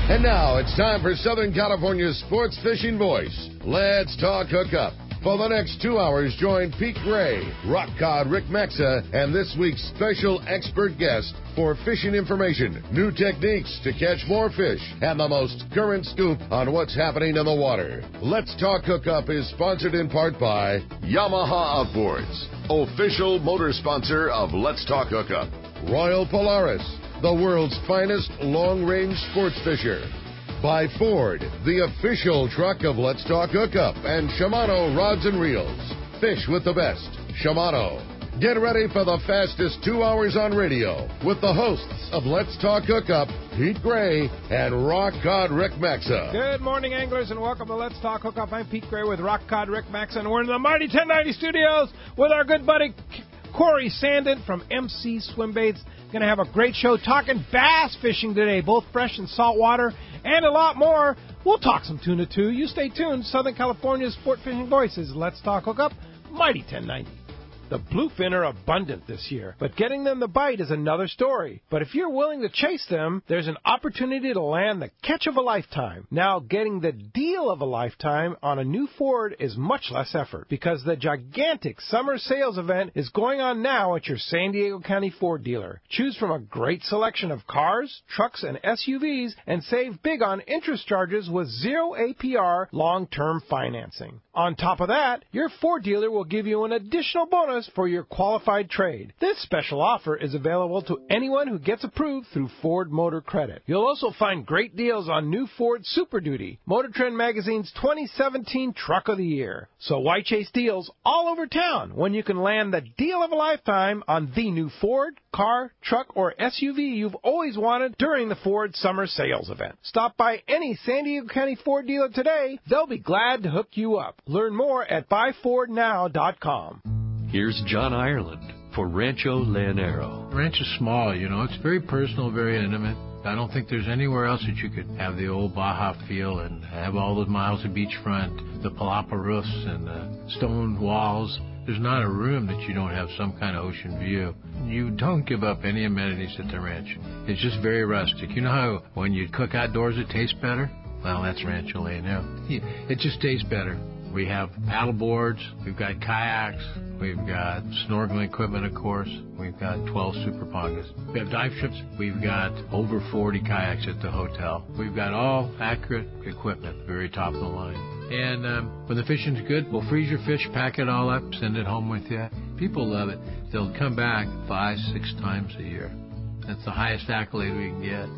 And now it's time for Southern California's sports fishing voice. Let's talk hookup. For the next 2 hours, join Pete Gray, rock cod Rick Maxa, and this week's special expert guest for fishing information, new techniques to catch more fish, and the most current scoop on what's happening in the water. Let's Talk Hookup is sponsored in part by Yamaha Outboards, official motor sponsor of Let's Talk Hookup. Royal Polaris, the world's finest long-range sports fisher. By Ford, the official truck of Let's Talk Hookup, and Shimano Rods and Reels. Fish with the best. Shimano. Get ready for the fastest 2 hours on radio with the hosts of Let's Talk Hookup, Pete Gray and Rock Cod Rick Maxa. Good morning, anglers, and welcome to Let's Talk Hookup. I'm Pete Gray with Rock Cod Rick Maxa, and we're in the Mighty 1090 studios with our good buddy Corey Sandin from MC Swim Baits. Going to have a great show talking bass fishing today, both fresh and saltwater, and a lot more. We'll talk some tuna, too. You stay tuned. Southern California's sport fishing voices. Let's Talk Hookup, Mighty 1090. The bluefin are abundant this year, but getting them to bite is another story. But if you're willing to chase them, there's an opportunity to land the catch of a lifetime. Now, getting the deal of a lifetime on a new Ford is much less effort because the gigantic summer sales event is going on now at your San Diego County Ford dealer. Choose from a great selection of cars, trucks, and SUVs and save big on interest charges with 0 APR long-term financing. On top of that, your Ford dealer will give you an additional bonus for your qualified trade. This special offer is available to anyone who gets approved through Ford Motor Credit. You'll also find great deals on new Ford Super Duty, Motor Trend Magazine's 2017 Truck of the Year. So why chase deals all over town when you can land the deal of a lifetime on the new Ford, car, truck, or SUV you've always wanted during the Ford Summer Sales Event? Stop by any San Diego County Ford dealer today. They'll be glad to hook you up. Learn more at buyfordnow.com. Here's John Ireland for Rancho Leonero. Ranch is small, it's very personal, very intimate. I don't think there's anywhere else that you could have the old Baja feel and have all those miles of beachfront, the palapa roofs and the stone walls. There's not a room that you don't have some kind of ocean view. You don't give up any amenities at the ranch. It's just very rustic. You know how when you cook outdoors it tastes better? Well, that's Rancho Leonero. It just tastes better. We have paddle boards, we've got kayaks, we've got snorkeling equipment, of course. We've got 12 super pongas. We have dive ships. We've got over 40 kayaks at the hotel. We've got all accurate equipment, very top of the line. And when the fishing's good, we'll freeze your fish, pack it all up, send it home with you. People love it. They'll come back 5-6 times a year. That's the highest accolade we can get.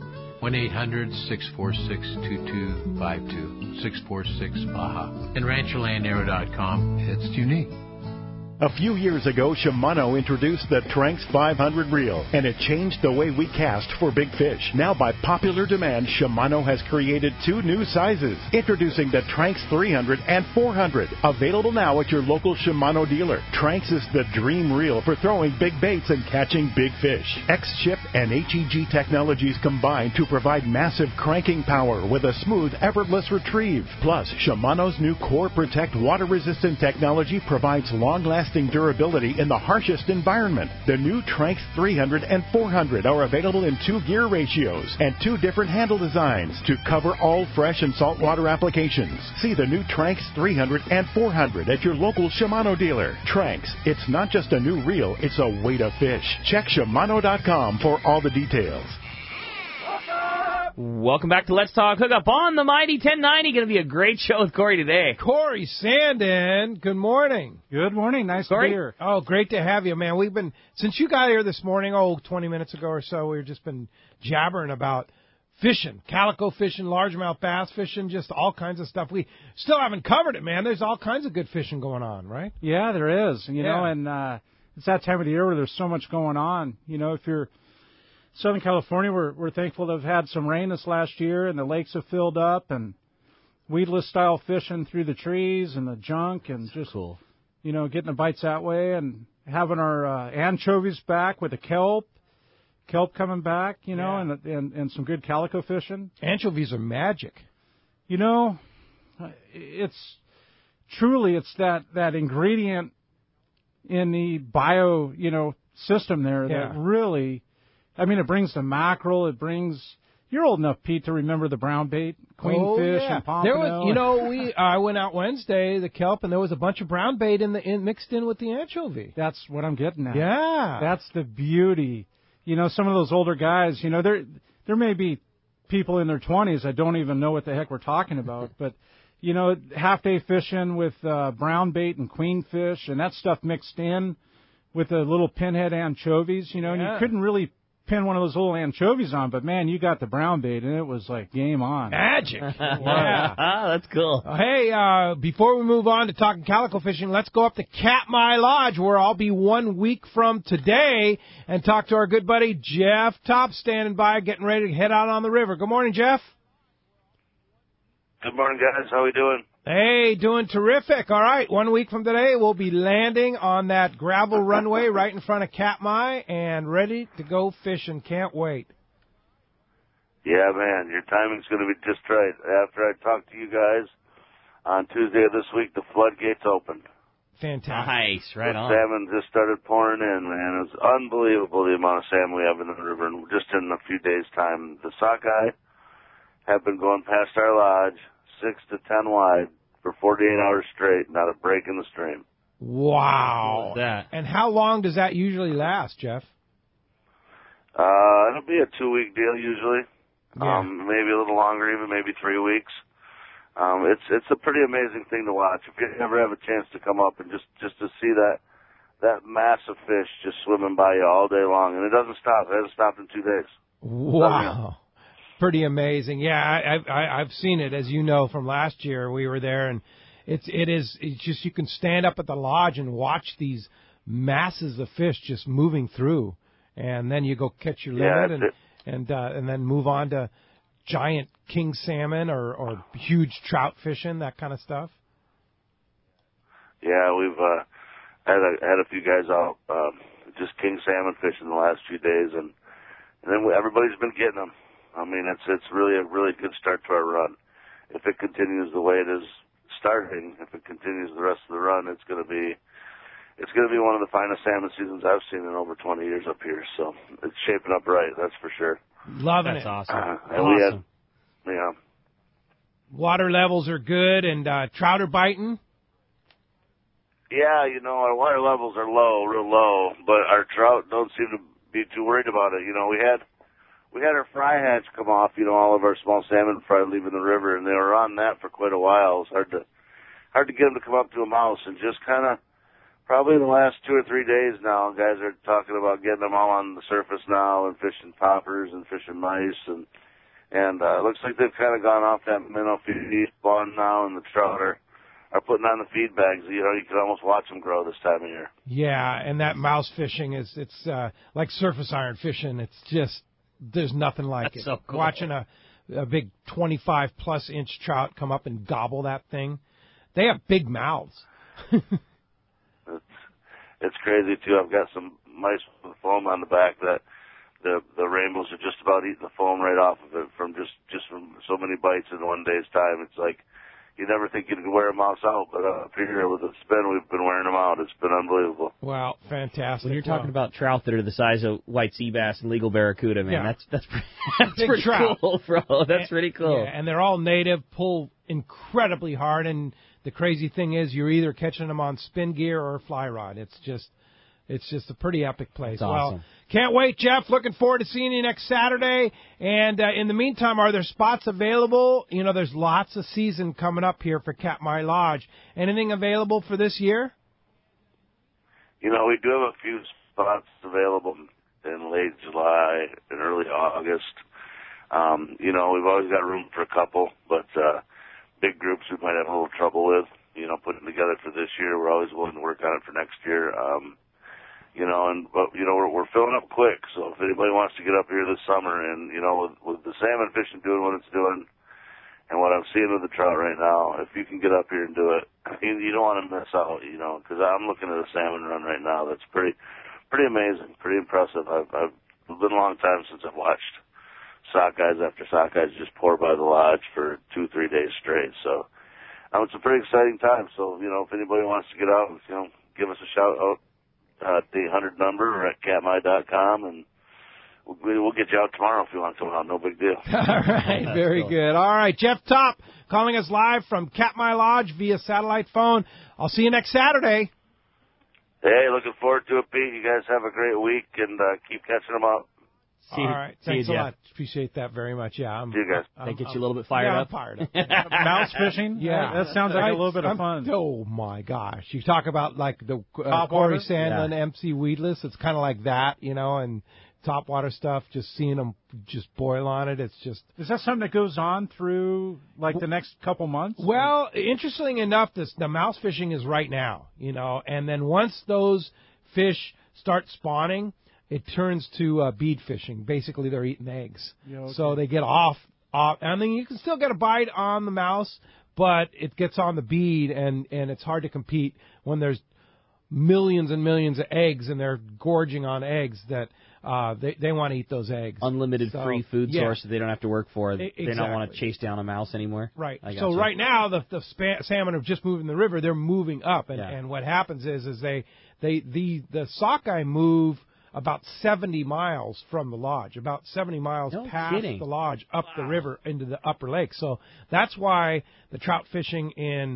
1-800-646-2252, 646-BAJA. And RanchoLeonero.com. It's unique. A few years ago, Shimano introduced the Tranx 500 reel, and it changed the way we cast for big fish. Now, by popular demand, Shimano has created 2 new sizes. Introducing the Tranx 300 and 400, available now at your local Shimano dealer. Tranx is the dream reel for throwing big baits and catching big fish. X-Ship and HEG technologies combine to provide massive cranking power with a smooth, effortless retrieve. Plus, Shimano's new Core Protect water-resistant technology provides long-lasting durability in the harshest environment. The new Tranx 300 and 400 are available in 2 gear ratios and 2 different handle designs to cover all fresh and saltwater applications. See the new Tranx 300 and 400 at your local Shimano dealer. Tranx, it's not just a new reel, it's a way to fish. Check Shimano.com for all the details. Welcome back to Let's Talk Hookup on the Mighty 1090. Going to be a great show with Corey today. Corey Sandin, good morning. Good morning. Nice Corey? to be here. Oh, great to have you, man. We've been, since you got here this morning, 20 minutes ago or so, we've just been jabbering about fishing, calico fishing, largemouth bass fishing, just all kinds of stuff. We still haven't covered it, man. There's all kinds of good fishing going on, right? Yeah, there is. You know, and it's that time of the year where there's so much going on. If you're Southern California, we're thankful to have had some rain this last year, and the lakes have filled up, and weedless style fishing through the trees and the junk, and just cool. Getting the bites that way, and having our anchovies back with the kelp coming back, and some good calico fishing. Anchovies are magic. It's truly that ingredient in the system there that really. I mean, it brings the mackerel. It brings, You're old enough, Pete, to remember the brown bait, queenfish, and pompano. There was, I went out Wednesday, the kelp, and there was a bunch of brown bait mixed in with the anchovy. That's what I'm getting at. Yeah. That's the beauty. Some of those older guys, there may be people in their 20s that don't even know what the heck we're talking about, but, half-day fishing with brown bait and queenfish and that stuff mixed in with the little pinhead anchovies, and you couldn't really pin one of those little anchovies on, but man, you got the brown bait and it was like game on. Magic. Yeah. That's cool. Hey, before we move on to talking calico fishing, let's go up to Katmai Lodge, where I'll be 1 week from today, and talk to our good buddy Jeff Top, standing by, getting ready to head out on the river. Good morning, Jeff. Good morning, guys. How we doing? Hey, doing terrific. All right, 1 week from today, we'll be landing on that gravel runway right in front of Katmai and ready to go fishing. Can't wait. Yeah, man, your timing's going to be just right. After I talked to you guys on Tuesday of this week, the floodgates opened. Fantastic. Nice, right on. Salmon just started pouring in, man. It was unbelievable the amount of salmon we have in the river, and just in a few days' time. The sockeye have been going past our lodge 6 to 10 wide for 48 hours straight, not a break in the stream. Wow. That. And how long does that usually last, Jeff? It'll be a 2-week deal usually. Yeah. Maybe a little longer, even maybe 3 weeks. It's a pretty amazing thing to watch. If you ever have a chance to come up and just to see that mass of fish just swimming by you all day long, and it doesn't stop. It hasn't stopped in 2 days. Wow. Pretty amazing. Yeah, I've seen it, as you know, from last year. We were there, and it's just, you can stand up at the lodge and watch these masses of fish just moving through, and then you go catch your limit and then move on to giant king salmon or huge trout fishing, that kind of stuff. Yeah, we've had a few guys out just king salmon fishing the last few days, and then everybody's been getting them. I mean, it's really a really good start to our run. If it continues the way it is starting, if it continues the rest of the run, it's going to be one of the finest salmon seasons I've seen in over 20 years up here. So it's shaping up right, that's for sure. Loving That's it. awesome. And we had, yeah. Water levels are good, and trout are biting. Yeah, our water levels are low, real low, but our trout don't seem to be too worried about it. We had our fry hatch come off, all of our small salmon fry leaving the river, and they were on that for quite a while. It was hard to get them to come up to a mouse, and just kind of, probably in the last 2 or 3 days now, guys are talking about getting them all on the surface now and fishing poppers and fishing mice, and it looks like they've kind of gone off that minnow feed spawn now, and the trout are putting on the feed bags. You can almost watch them grow this time of year. Yeah, and that mouse fishing it's like surface iron fishing. It's just, there's nothing like That's it. so cool. Watching a big 25-plus inch trout come up and gobble that thing. They have big mouths. It's crazy, too. I've got some mice with foam on the back that the rainbows are just about eating the foam right off of it from just from so many bites in one day's time. It's like you never think you could wear a mouse out, but up here with the spin, we've been wearing them out. It's been unbelievable. Wow, fantastic. When you're talking about trout that are the size of white sea bass and legal barracuda, man, Yeah. that's Big pretty trout. cool, bro. That's pretty cool. Yeah, and they're all native, pull incredibly hard, and the crazy thing is you're either catching them on spin gear or fly rod. It's just a pretty epic place. That's awesome. Well, can't wait, Jeff. Looking forward to seeing you next Saturday. And in the meantime, are there spots available? There's lots of season coming up here for Katmai Lodge. Anything available for this year? We do have a few spots available in late July and early August. We've always got room for a couple, but big groups we might have a little trouble with, putting together for this year. We're always willing to work on it for next year. But we're filling up quick. So if anybody wants to get up here this summer, and with the salmon fishing doing what it's doing, and what I'm seeing with the trout right now, if you can get up here and do it, you don't want to miss out. Because I'm looking at a salmon run right now that's pretty amazing, pretty impressive. It's been a long time since I've watched sockeyes after sockeyes just pour by the lodge for 2-3 days straight. So it's a pretty exciting time. So if anybody wants to get out, give us a shout out. The 800 number or at katmai.com, and we'll get you out tomorrow if you want to come out. No big deal. All right, very good. All right, Jeff Top calling us live from Katmai Lodge via satellite phone. I'll see you next Saturday. Hey, looking forward to it, Pete. You guys have a great week, and keep catching them up. All right, thanks a lot. Appreciate that very much. Yeah, see you guys. That gets you a little bit fired up. I'm fired up. Mouse fishing? Yeah, that sounds like a little bit of fun. Oh my gosh, you talk about like the Corey Sandlin, MC Weedless. It's kind of like that, and topwater stuff. Just seeing them just boil on it. It's just. Is that something that goes on through like the next couple months? Well, interestingly enough, the mouse fishing is right now, and then once those fish start spawning, it turns to bead fishing. Basically, they're eating eggs. Yeah, okay. So they get off. And then you can still get a bite on the mouse, but it gets on the bead, and it's hard to compete when there's millions and millions of eggs, and they're gorging on eggs that they want to eat those eggs. Unlimited free food source that they don't have to work for. Exactly. They don't want to chase down a mouse anymore. Right. So right now, the salmon are just moving the river. They're moving up, and what happens is the sockeye move about 70 miles from the lodge, about 70 miles past the lodge, up the river into the upper lake. So that's why the trout fishing in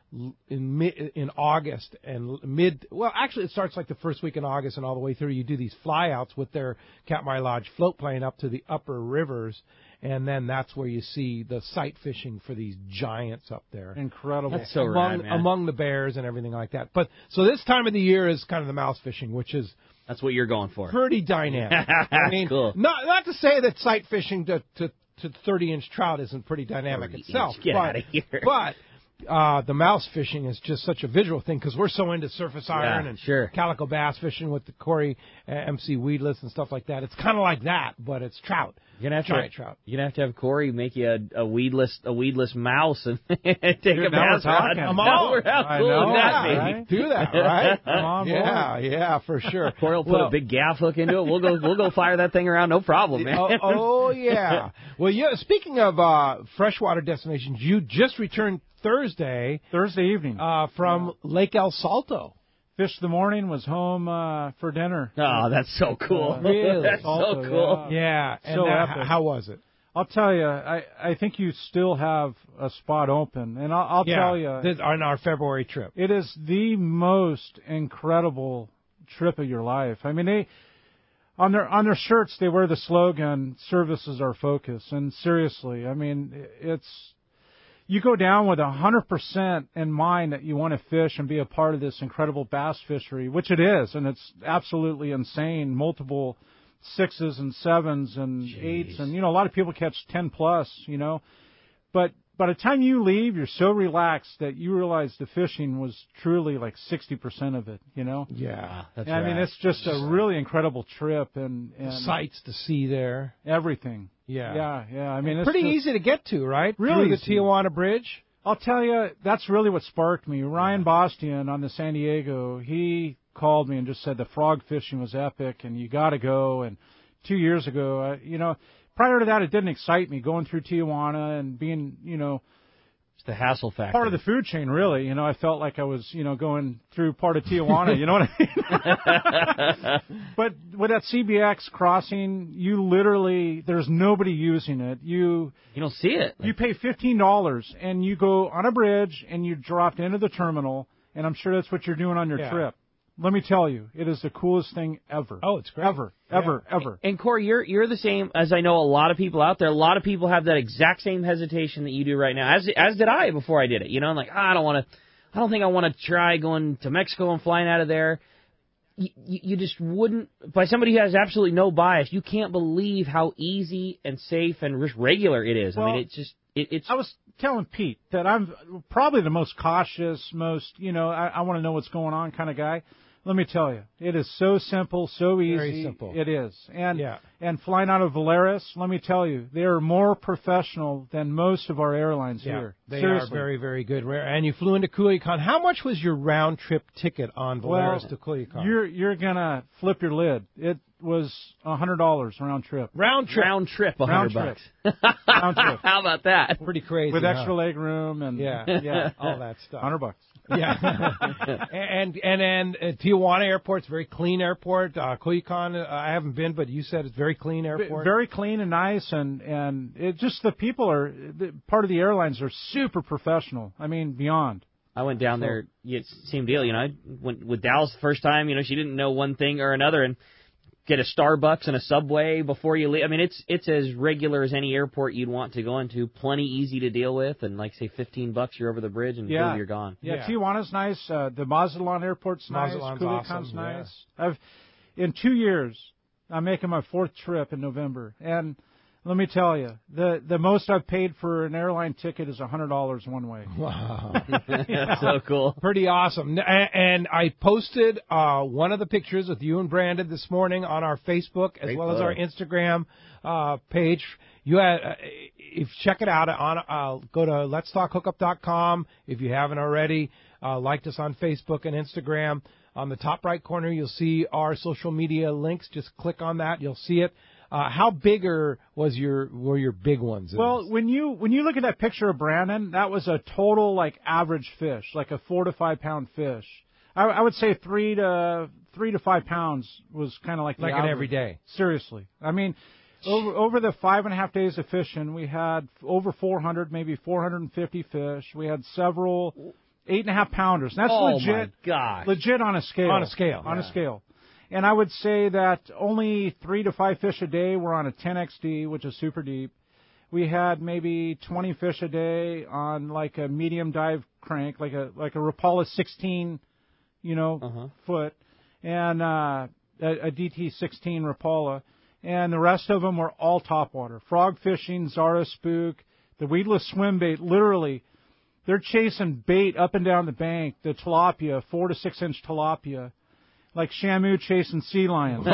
August and actually it starts like the first week in August and all the way through. You do these flyouts with their Katmai Lodge float plane up to the upper rivers, and then that's where you see the sight fishing for these giants up there. Incredible. That's so rad, man. Among the bears and everything like that. But so this time of the year is kind of the mouse fishing, which is that's what you're going for. Pretty dynamic. I mean, cool. Not to say that sight fishing to 30-inch trout isn't pretty dynamic itself. Get out of here. But the mouse fishing is just such a visual thing because we're so into surface iron and calico bass fishing with the Corey MC Weedless and stuff like that. It's kind of like that, but it's trout. You're gonna have trout. You're gonna have to have Corey make you a weedless mouse and take a bass rod. I'm all. How cool would that be? Right? Do that, right? Come on, yeah, for sure. Corey will put a big gaff hook into it. We'll go fire that thing around, no problem, man. Oh yeah. Well, speaking of freshwater destinations, you just returned Thursday evening from Lake El Salto. Fished the morning, was home for dinner. Oh, that's so cool. Really? That's so cool. Yeah. And so how was it? I'll tell you, I think you still have a spot open. And I'll tell you. On our February trip. It is the most incredible trip of your life. I mean, they on their shirts, they wear the slogan, "Service is our focus." And seriously, I mean, you go down with 100% in mind that you want to fish and be a part of this incredible bass fishery, which it is, and it's absolutely insane. Multiple 6s and 7s and 8s, and a lot of people catch 10 plus, But by the time you leave, you're so relaxed that you realize the fishing was truly like 60% of it, Yeah, that's right. I mean, it's just a really incredible trip and sights to see there, everything. Yeah. I mean, it's pretty easy to get to, right? Really, through the Tijuana Bridge. I'll tell you, that's really what sparked me. Ryan Bastian on the San Diego, he called me and just said the frog fishing was epic and you got to go. And 2 years ago, prior to that, it didn't excite me going through Tijuana and being, it's the hassle factor. Part of the food chain, really. I felt like I was, going through part of Tijuana. You know what I mean? But with that CBX crossing, you literally, there's nobody using it. You don't see it. You pay $15 and you go on a bridge and you drop into the terminal, and I'm sure that's what you're doing on your trip. Let me tell you, it is the coolest thing ever. Oh, it's great. Ever. And Corey, you're the same as I know a lot of people out there. A lot of people have that exact same hesitation that you do right now, as did I before I did it. I'm like, I don't think I want to try going to Mexico and flying out of there. You just wouldn't. By somebody who has absolutely no bias, you can't believe how easy and safe and regular it is. Well, I mean, it's just. I was telling Pete that I'm probably the most cautious, most, I want to know what's going on kind of guy. Let me tell you, it is so simple, so easy. Very simple. It is. And flying out of Valeris, let me tell you, they are more professional than most of our airlines here. They Seriously. are very, very good. And you flew into Culiacan. How much was your round-trip ticket on Valeris to Culiacan? You're going to flip your lid. It was $100 round trip. Round trip, $100. Round trip. How about that? Pretty crazy. With extra leg room and all that stuff. $100. Yeah. and Tijuana Airport's a very clean airport. Culiacan, I haven't been, but you said it's a very clean airport. Very clean and nice, and it just the people are part of the airlines are super professional. I mean, beyond. I went down there, same deal. I went with Dallas the first time. She didn't know one thing or another, and get a Starbucks and a Subway before you leave. I mean, it's as regular as any airport you'd want to go into. Plenty easy to deal with, and like say $15, you're over the bridge and boom, you're gone. Yeah, Tijuana's nice. The Mazatlan Airport's nice. Culiacan's awesome, nice. In 2 years, I'm making my 4th trip in November, and let me tell you, the most I've paid for an airline ticket is $100 one way. Wow. That's so cool. Pretty awesome. And I posted one of the pictures with you and Brandon this morning on our Facebook as well as our Instagram page. You if check it out go to letstalkhookup.com if you haven't already. Liked us on Facebook and Instagram. On the top right corner, you'll see our social media links. Just click on that. You'll see it. How bigger were your big ones? Well, when you look at that picture of Brandon, that was a total average fish, like a 4 to 5 pound fish. I would say 3 to 5 pounds was kind of like the average. An every day. Seriously, I mean, over the 5.5 days of fishing, we had over 400, maybe 450 fish. We had several 8.5 pounders. That's legit. My gosh. Legit on a scale. On a scale. On a scale. And I would say that only 3 to 5 fish a day were on a 10XD, which is super deep. We had maybe 20 fish a day on like a medium dive crank, like a Rapala 16, foot, and a DT 16 Rapala. And the rest of them were all topwater. Frog fishing, Zara spook, the weedless swim bait, literally, they're chasing bait up and down the bank, the tilapia, 4 to 6 inch tilapia. Like Shamu chasing sea lions.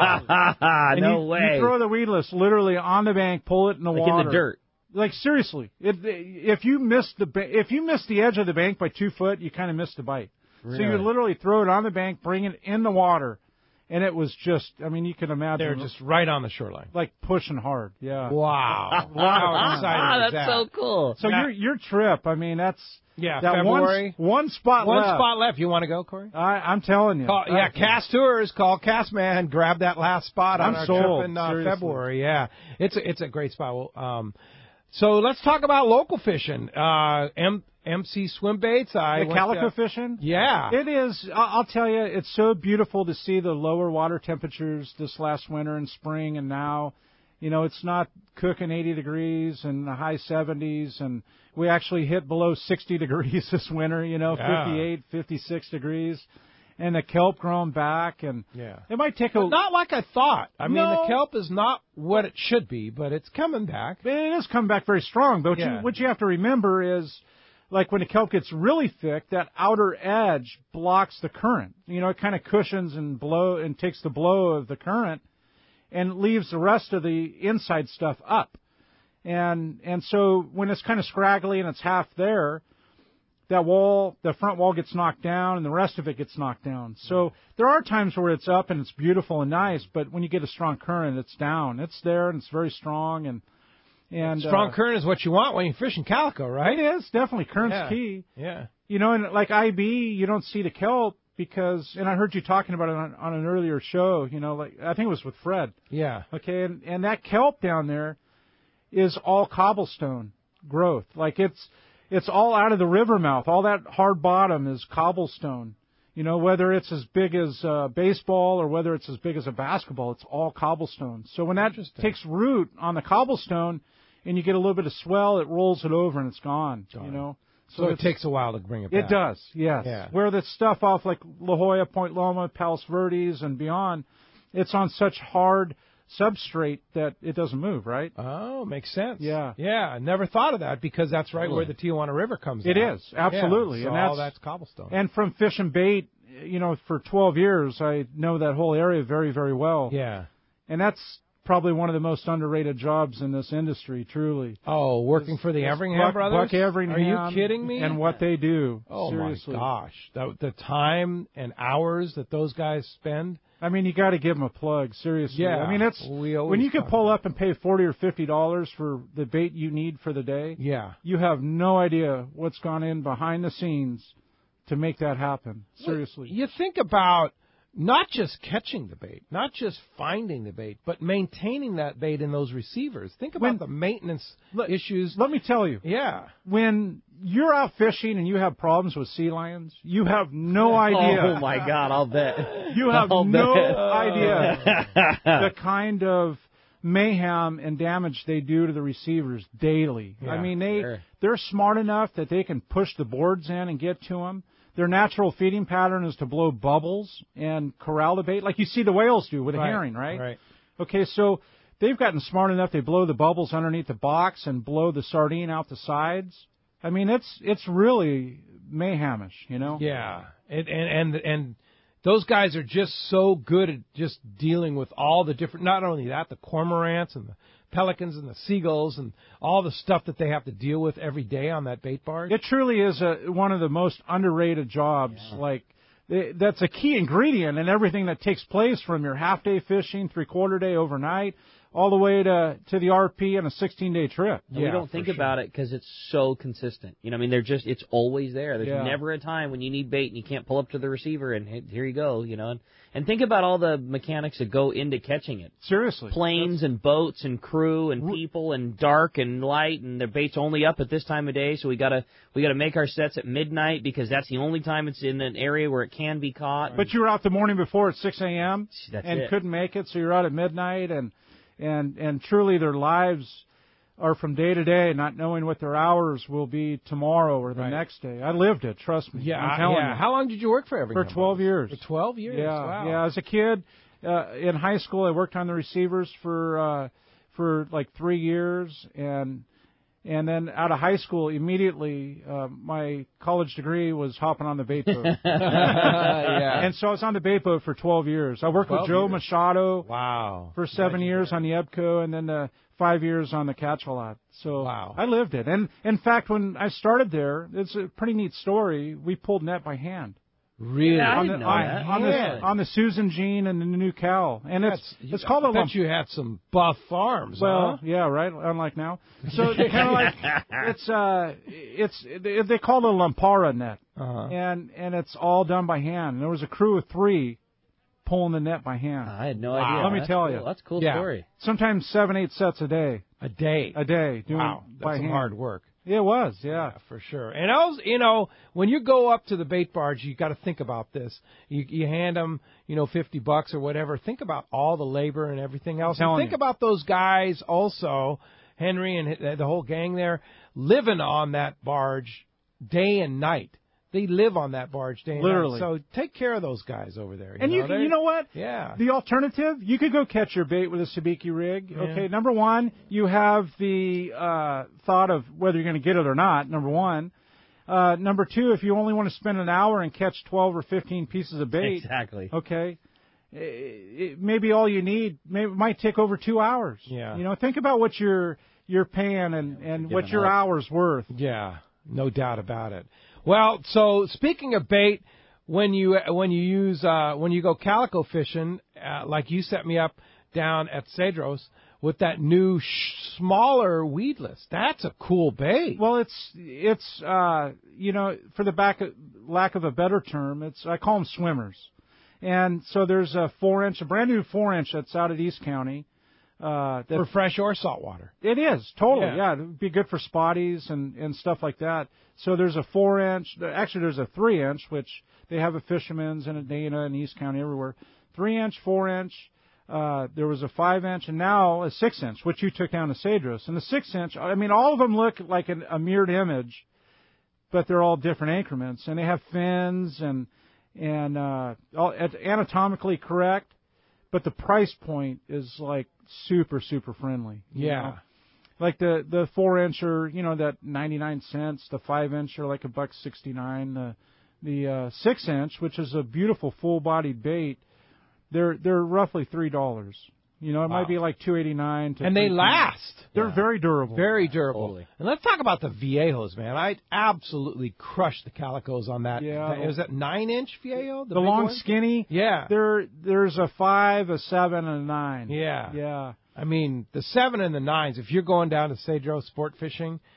No way. You throw the weedless literally on the bank, pull it in the water. Like in the dirt. Like seriously, if you miss the edge of the bank by 2 foot, you kind of missed the bite. Really? So you would literally throw it on the bank, bring it in the water, and it was just, I mean, you can imagine. They're just right on the shoreline. Like pushing hard, yeah. Wow. How exciting is that? That's so cool. So your trip, I mean, that's... Yeah, that February. One spot left. One spot left. You want to go, Corey? I'm telling you. Cast Tours. Call Castman. Grab that last spot on our sold, trip in February. Yeah, it's a great spot. So let's talk about local fishing. MC Swim Baits. The calico fishing? Yeah. It is. I'll tell you, it's so beautiful to see the lower water temperatures this last winter and spring and now. It's not cooking 80 degrees and the high 70s, and we actually hit below 60 degrees this winter, 58, 56 degrees, and the kelp growing back, and it might take but not like I thought. I mean, the kelp is not what it should be, but it's coming back. It is coming back very strong, but what you have to remember is, like when the kelp gets really thick, that outer edge blocks the current. It kind of cushions and takes the blow of the current, and leaves the rest of the inside stuff up. And so when it's kind of scraggly and it's half there, the front wall gets knocked down and the rest of it gets knocked down. So there are times where it's up and it's beautiful and nice, but when you get a strong current, it's down. It's there and it's very strong. And strong current is what you want when you're fishing calico, right? It is, definitely. Current's key. Yeah. And like IB, you don't see the kelp. Because, and I heard you talking about it on an earlier show, I think it was with Fred. Yeah. Okay, and that kelp down there is all cobblestone growth. Like it's all out of the river mouth. All that hard bottom is cobblestone. Whether it's as big as baseball or whether it's as big as a basketball, it's all cobblestone. So when that takes root on the cobblestone and you get a little bit of swell, it rolls it over and it's gone. So it takes a while to bring it back. It does, yes. Yeah. Where the stuff off like La Jolla, Point Loma, Palos Verdes, and beyond, it's on such hard substrate that it doesn't move, right? Oh, makes sense. Yeah. Yeah, I never thought of that because that's right where the Tijuana River comes out. It is, absolutely. Yeah, so and all that's cobblestone. And from fishing bait, for 12 years, I know that whole area very, very well. Yeah. And that's probably one of the most underrated jobs in this industry, truly. Oh, working for the Everingham brothers? Buck Everingham. Are you kidding me? And what they do. Oh, seriously. My gosh. The time and hours that those guys spend. I mean, you got to give them a plug, seriously. Yeah. I mean, when you can pull up and pay $40 or $50 for the bait you need for the day. Yeah. You have no idea what's gone in behind the scenes to make that happen. Seriously. You think about not just catching the bait, not just finding the bait, but maintaining that bait in those receivers. Think about the maintenance issues. Let me tell you. Yeah. When you're out fishing and you have problems with sea lions, you have no idea. Oh, my God, I'll bet. You have no idea the kind of mayhem and damage they do to the receivers daily. Yeah, I mean, they're smart enough that they can push the boards in and get to them. Their natural feeding pattern is to blow bubbles and corral the bait, like you see the whales do with a herring, right? Right. Okay, so they've gotten smart enough. They blow the bubbles underneath the box and blow the sardine out the sides. I mean, it's really mayhemish, you know? Yeah, and those guys are just so good at just dealing with all the different. Not only that, the cormorants and the pelicans and the seagulls and all the stuff that they have to deal with every day on that bait barge. It truly is one of the most underrated jobs. Yeah. Like that's a key ingredient in everything that takes place, from your half-day fishing, three-quarter day, overnight, all the way to the RP and a 16-day trip. Yeah, we don't think about it because it's so consistent. You know, I mean, it's always there. There's never a time when you need bait and you can't pull up to the receiver and here you go, you know. And think about all the mechanics that go into catching it. Seriously. Planes and boats and crew and people and dark and light, and the bait's only up at this time of day, so we gotta make our sets at midnight because that's the only time it's in an area where it can be caught. But you were out the morning before at 6 a.m. and couldn't make it, so you're out at midnight, and truly their lives are from day to day, not knowing what their hours will be tomorrow or the next day. I lived it, trust me. Yeah, I'm telling you. How long did you work for Evergreen? For 12 years. For 12 years? Yeah, wow. Yeah. As a kid, in high school, I worked on the receivers for like 3 years, and then out of high school, immediately, my college degree was hopping on the bait boat. Yeah. And so I was on the bait boat for 12 years. I worked with Joe Machado for 7 years on the EBCO, and then 5 years on the Catch-A-Lot. So I lived it. And in fact, when I started there, it's a pretty neat story. We pulled net by hand. Really? Yeah, I didn't know that. On the Susan Jean and the New Cal. And it's called a bet you had some buff arms. Well, yeah, right. Unlike now. So they kind of like they call it a Lampara net, and it's all done by hand. And there was a crew of 3 pulling the net by hand. I had no idea. Let me tell you, that's a cool story. Sometimes 7-8 sets a day. A day. Doing by that's hand. hard work. It was, yeah, for sure. And also, when you go up to the bait barge, you got to think about this. You hand them, $50 or whatever. Think about all the labor and everything else. And think about those guys also, Henry and the whole gang there, living on that barge day and night. They live on that barge day and literally. night. So take care of those guys over there. And you know what? Yeah. The alternative, you could go catch your bait with a sabiki rig. Yeah. Okay, number one, you have the thought of whether you're going to get it or not, number one. Number two, if you only want to spend an hour and catch 12 or 15 pieces of bait. Exactly. Okay. Maybe all you need might take over 2 hours. Yeah. Think about what you're paying and what your hour's worth. Yeah, no doubt about it. Well, so speaking of bait, when you go calico fishing, like you set me up down at Cedros with that new smaller weedless, that's a cool bait. Well, it's for the lack of a better term, I call them swimmers, and so there's a brand new 4-inch that's out at East County. For fresh or saltwater. It is, totally, yeah. It would be good for spotties and stuff like that. So there's a 4-inch, actually there's a 3-inch, which they have at Fisherman's and at Dana and East County, everywhere. 3-inch, 4-inch, there was a 5-inch, and now a 6-inch, which you took down to Cedros. And the 6-inch, I mean, all of them look like a mirrored image, but they're all different increments. And they have fins and all anatomically correct, but the price point is like super, super friendly. Yeah. Like the 4-inch are, that 99 cents. The 5-inch are like $1.69. The 6-inch, which is a beautiful full-bodied bait, they're roughly $3. It might be like $2.89 to. And they last. They're very durable. Very durable. Totally. And let's talk about the Viejos, man. I absolutely crushed the calicos on that. Yeah. Was that 9-inch Viejo? The long, one? skinny. Yeah. There's a 5, a 7, and a 9. Yeah. Yeah. I mean, the 7 and the 9s, if you're going down to Cedros sport fishing,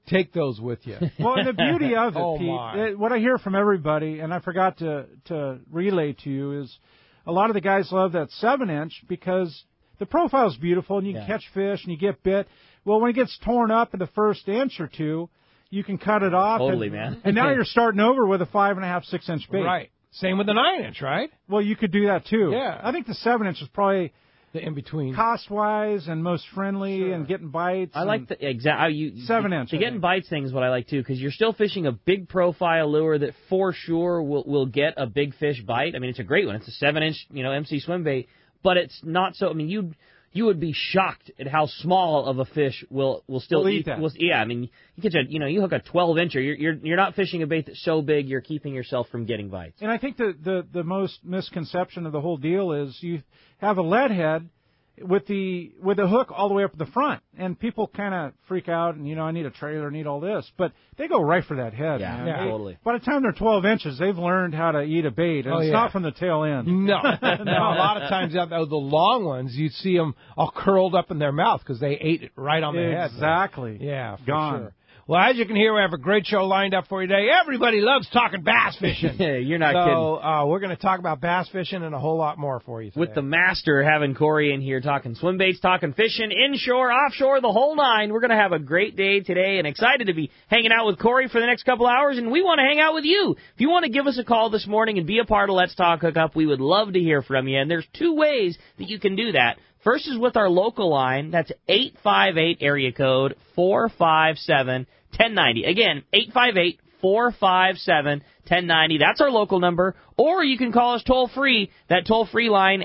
take those with you. Well, and the beauty of it, Oh, Pete, my. what I hear from everybody, and I forgot to relay to you, is a lot of the guys love that 7-inch because the profile's beautiful and you can catch fish and you get bit. Well, when it gets torn up in the first inch or two, you can cut it off. Totally, and, man. And now you're starting over with a 5.5, 6-inch bait. Right. Same with the 9-inch, right? Well, you could do that too. Yeah. I think the 7-inch is probably the in between, cost-wise and most friendly and getting bites. I like the 7-inch. The getting bites thing is what I like too, because you're still fishing a big profile lure that for sure will get a big fish bite. I mean, it's a great one. It's a 7-inch, MC swim bait, but it's not so. I mean, you would be shocked at how small of a fish will still eat that. Yeah, I mean, you catch you hook a 12-incher. You're not fishing a bait that's so big you're keeping yourself from getting bites. And I think the most misconception of the whole deal is you have a lead head with the hook all the way up the front, and people kind of freak out and I need a trailer, I need all this, but they go right for that head. Yeah, man. yeah. Totally. By the time they're 12 inches, they've learned how to eat a bait, and it's not from the tail end. No, a lot of times the long ones you'd see them all curled up in their mouth because they ate it right on the head. Exactly. Yeah, for Gone. sure. Well, as you can hear, we have a great show lined up for you today. Everybody loves talking bass fishing. You're not kidding. So we're going to talk about bass fishing and a whole lot more for you today. With the master having Corey in here talking swim baits, talking fishing, inshore, offshore, the whole nine. We're going to have a great day today and excited to be hanging out with Corey for the next couple hours, and we want to hang out with you. If you want to give us a call this morning and be a part of Let's Talk Hookup, we would love to hear from you, and there's two ways that you can do that. First is with our local line. That's 858 area code 457-1090. Again, 858-457-1090. That's our local number. Or you can call us toll-free. That toll-free line,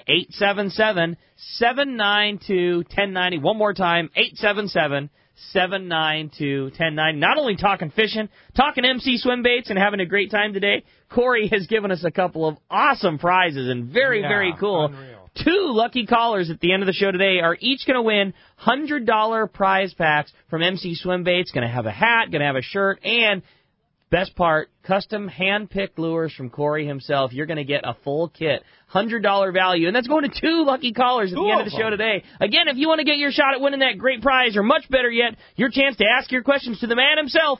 877-792-1090. One more time, 877-792-1090. Not only talking fishing, talking MC swim baits, and having a great time today, Corey has given us a couple of awesome prizes and very cool. Unreal. Two lucky callers at the end of the show today are each going to win $100 prize packs from MC Swim Baits. Going to have a hat, going to have a shirt, and best part, custom hand-picked lures from Corey himself. You're going to get a full kit, $100 value, and that's going to two lucky callers at the end of the show today. Again, if you want to get your shot at winning that great prize, or much better yet, your chance to ask your questions to the man himself,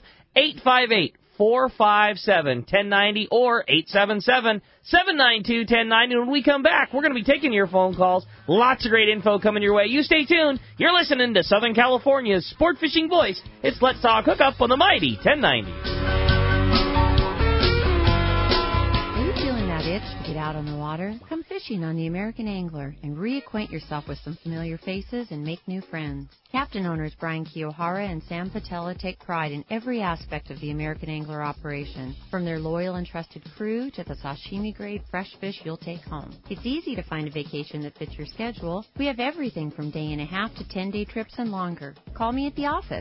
858-457-1090 or 877-792-1090. When we come back, we're going to be taking your phone calls. Lots of great info coming your way. You stay tuned. You're listening to Southern California's sport fishing voice. It's Let's Talk Hookup on the mighty 1090. Itch to get out on the water? Come fishing on the American Angler and reacquaint yourself with some familiar faces and make new friends. Captain owners Brian Kiyohara and Sam Patella take pride in every aspect of the American Angler operation, from their loyal and trusted crew to the sashimi-grade fresh fish you'll take home. It's easy to find a vacation that fits your schedule. We have everything from day and a half to 10-day trips and longer. Call me at the office,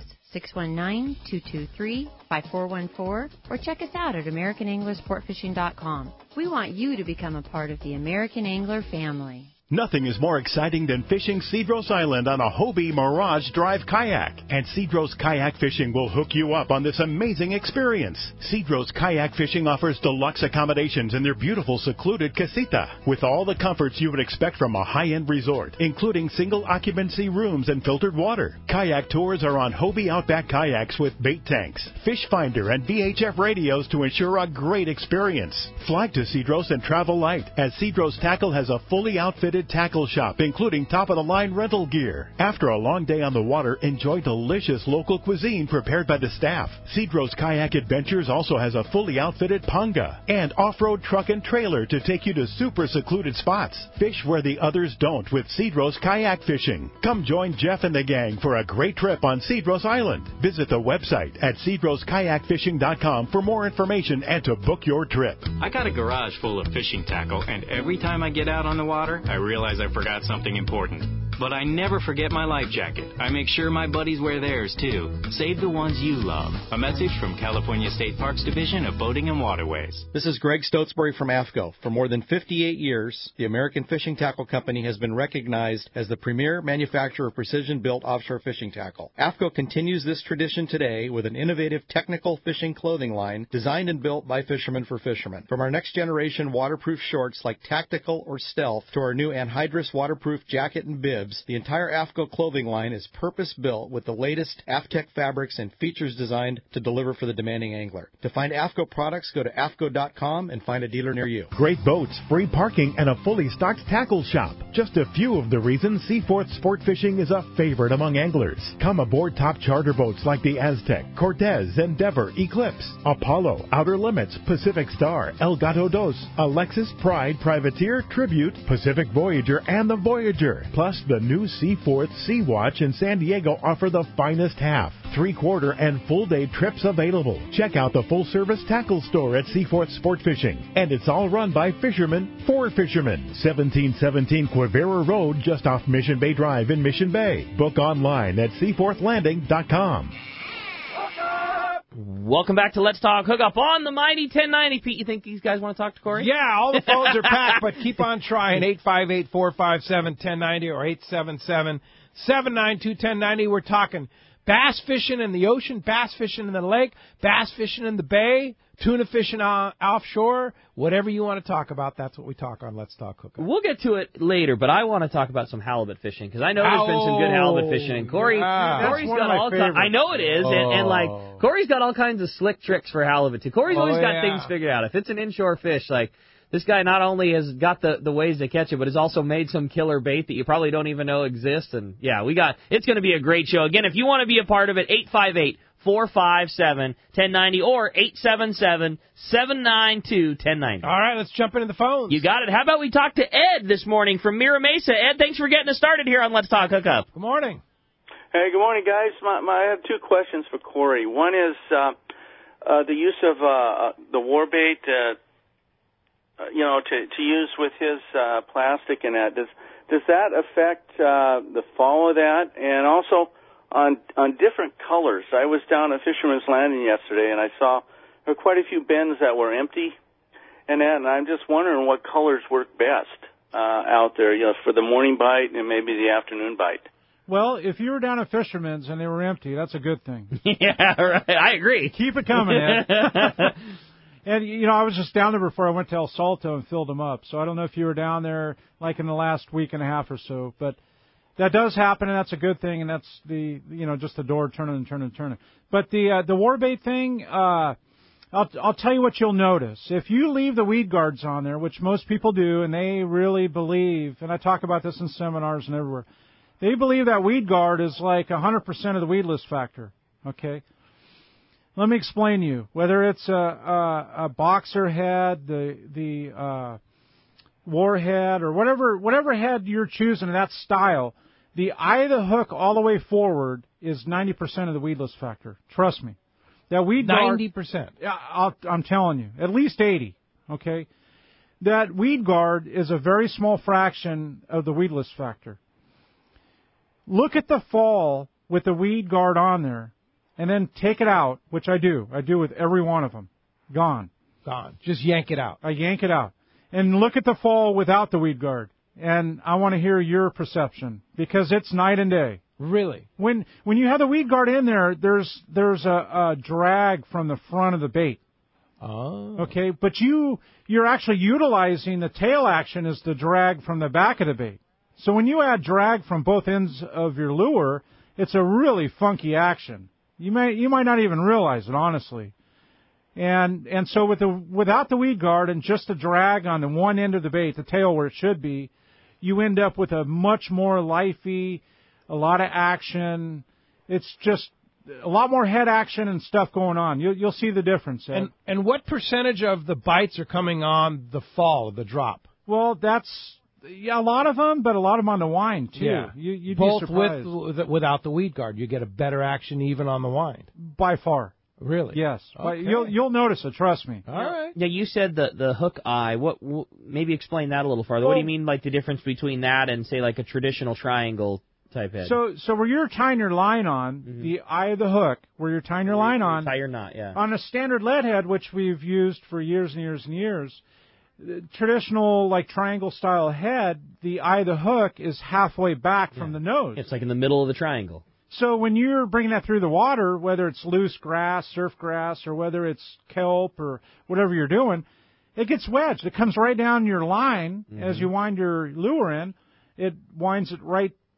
619-223-5414, or check us out at AmericanAnglerSportFishing.com. We want you to become a part of the American Angler family. Nothing is more exciting than fishing Cedros Island on a Hobie Mirage Drive kayak. And Cedros Kayak Fishing will hook you up on this amazing experience. Cedros Kayak Fishing offers deluxe accommodations in their beautiful secluded casita with all the comforts you would expect from a high-end resort, including single occupancy rooms and filtered water. Kayak tours are on Hobie Outback kayaks with bait tanks, fish finder, and VHF radios to ensure a great experience. Fly to Cedros and travel light, as Cedros Tackle has a fully outfitted tackle shop, including top-of-the-line rental gear. After a long day on the water, enjoy delicious local cuisine prepared by the staff. Cedros Kayak Adventures also has a fully outfitted panga and off-road truck and trailer to take you to super secluded spots. Fish where the others don't with Cedros Kayak Fishing. Come join Jeff and the gang for a great trip on Cedros Island. Visit the website at CedrosKayakFishing.com for more information and to book your trip. I got a garage full of fishing tackle, and every time I get out on the water, I realize I forgot something important. But I never forget my life jacket. I make sure my buddies wear theirs, too. Save the ones you love. A message from California State Parks Division of Boating and Waterways. This is Greg Stotesbury from AFCO. For more than 58 years, the American Fishing Tackle Company has been recognized as the premier manufacturer of precision-built offshore fishing tackle. AFCO continues this tradition today with an innovative technical fishing clothing line designed and built by fishermen for fishermen. From our next-generation waterproof shorts like Tactical or Stealth to our new anhydrous waterproof jacket and bib, bibs, the entire AFCO clothing line is purpose-built with the latest AFTEC fabrics and features designed to deliver for the demanding angler. To find AFCO products, go to AFCO.com and find a dealer near you. Great boats, free parking, and a fully stocked tackle shop. Just a few of the reasons Seaforth Sport Fishing is a favorite among anglers. Come aboard top charter boats like the Aztec, Cortez, Endeavor, Eclipse, Apollo, Outer Limits, Pacific Star, El Gato Dos, Alexis, Pride, Privateer, Tribute, Pacific Voyager, and the Voyager. Plus, the new Seaforth Sea Watch in San Diego offer the finest half, 3/4, and full-day trips available. Check out the full-service tackle store at Seaforth Sport Fishing. And it's all run by fishermen for fishermen. 1717 Quivira Road, just off Mission Bay Drive in Mission Bay. Book online at seaforthlanding.com. Welcome back to Let's Talk Hookup on the Mighty 1090. Pete, you think these guys want to talk to Corey? Yeah, all the phones are packed, but keep on trying. 858-457-1090 or 877-792-1090. We're talking bass fishing in the ocean, bass fishing in the lake, bass fishing in the bay, tuna fishing offshore. Whatever you want to talk about, that's what we talk on Let's Talk Hookup. We'll get to it later, but I want to talk about some halibut fishing because I know there's been some good halibut fishing. And Corey's got all kinds. I know it is, and like Corey's got all kinds of slick tricks for halibut too. Corey's always got things figured out. If it's an inshore fish, like this guy not only has got the ways to catch it, but has also made some killer bait that you probably don't even know exists. And yeah, it's going to be a great show. Again, if you want to be a part of it, 858-457-1090 or 877-792-1090. All right, let's jump into the phones. You got it. How about we talk to Ed this morning from Mira Mesa? Ed, thanks for getting us started here on Let's Talk Hookup. Good morning. Hey, good morning, guys. I have two questions for Corey. One is the use of the warbait, to use with his plastic and that. Does that affect the fall of that? And also on different colors. I was down at Fisherman's Landing yesterday, and I saw there were quite a few bins that were empty and that. And I'm just wondering what colors work best out there, for the morning bite and maybe the afternoon bite. Well, if you were down at Fisherman's and they were empty, that's a good thing. Yeah, right. I agree. Keep it coming, Ed. And, I was just down there before I went to El Salto and filled them up. So I don't know if you were down there like in the last week and a half or so. But that does happen, and that's a good thing, and that's just the door turning and turning and turning. But the warbait thing, I'll tell you what you'll notice. If you leave the weed guards on there, which most people do, and they really believe, and I talk about this in seminars and everywhere, they believe that weed guard is like 100% of the weedless factor, okay? Let me explain to you. Whether it's a boxer head, the warhead, or whatever head you're choosing in that style, the eye of the hook all the way forward is 90% of the weedless factor. Trust me. That weed guard, 90%. I'm telling you, at least 80. Okay, that weed guard is a very small fraction of the weedless factor. Look at the fall with the weed guard on there. And then take it out, which I do. I do with every one of them. Gone. Just yank it out. I yank it out. And look at the fall without the weed guard. And I want to hear your perception, because it's night and day. Really? When you have the weed guard in there, there's a drag from the front of the bait. Oh. Okay, but you're actually utilizing the tail action as the drag from the back of the bait. So when you add drag from both ends of your lure, it's a really funky action. You might not even realize it, honestly. And so without the weed guard and just the drag on the one end of the bait, the tail where it should be, you end up with a much more lifey, a lot of action. It's just a lot more head action and stuff going on. You'll see the difference. Ed. And what percentage of the bites are coming on the fall, the drop? Well, that's a lot of them, but a lot of them on the wind too. Yeah. You'd both be surprised. without the weed guard, you get a better action even on the wind. By far. Really? Yes. Okay. You'll notice it. Trust me. All right. Yeah, you said the hook eye. What maybe explain that a little farther. What do you mean, like the difference between that and say like a traditional triangle type head? So where you're tying your line on, the eye of the hook, where you're tying your line on, tie your knot, yeah. On a standard lead head, which we've used for years and years and years, traditional like triangle style head, the eye of the hook is halfway back from the nose. It's like in the middle of the triangle. So when you're bringing that through the water, whether it's loose grass, surf grass, or whether it's kelp or whatever you're doing, it gets wedged. It comes right down your line as you wind your lure in. It winds it right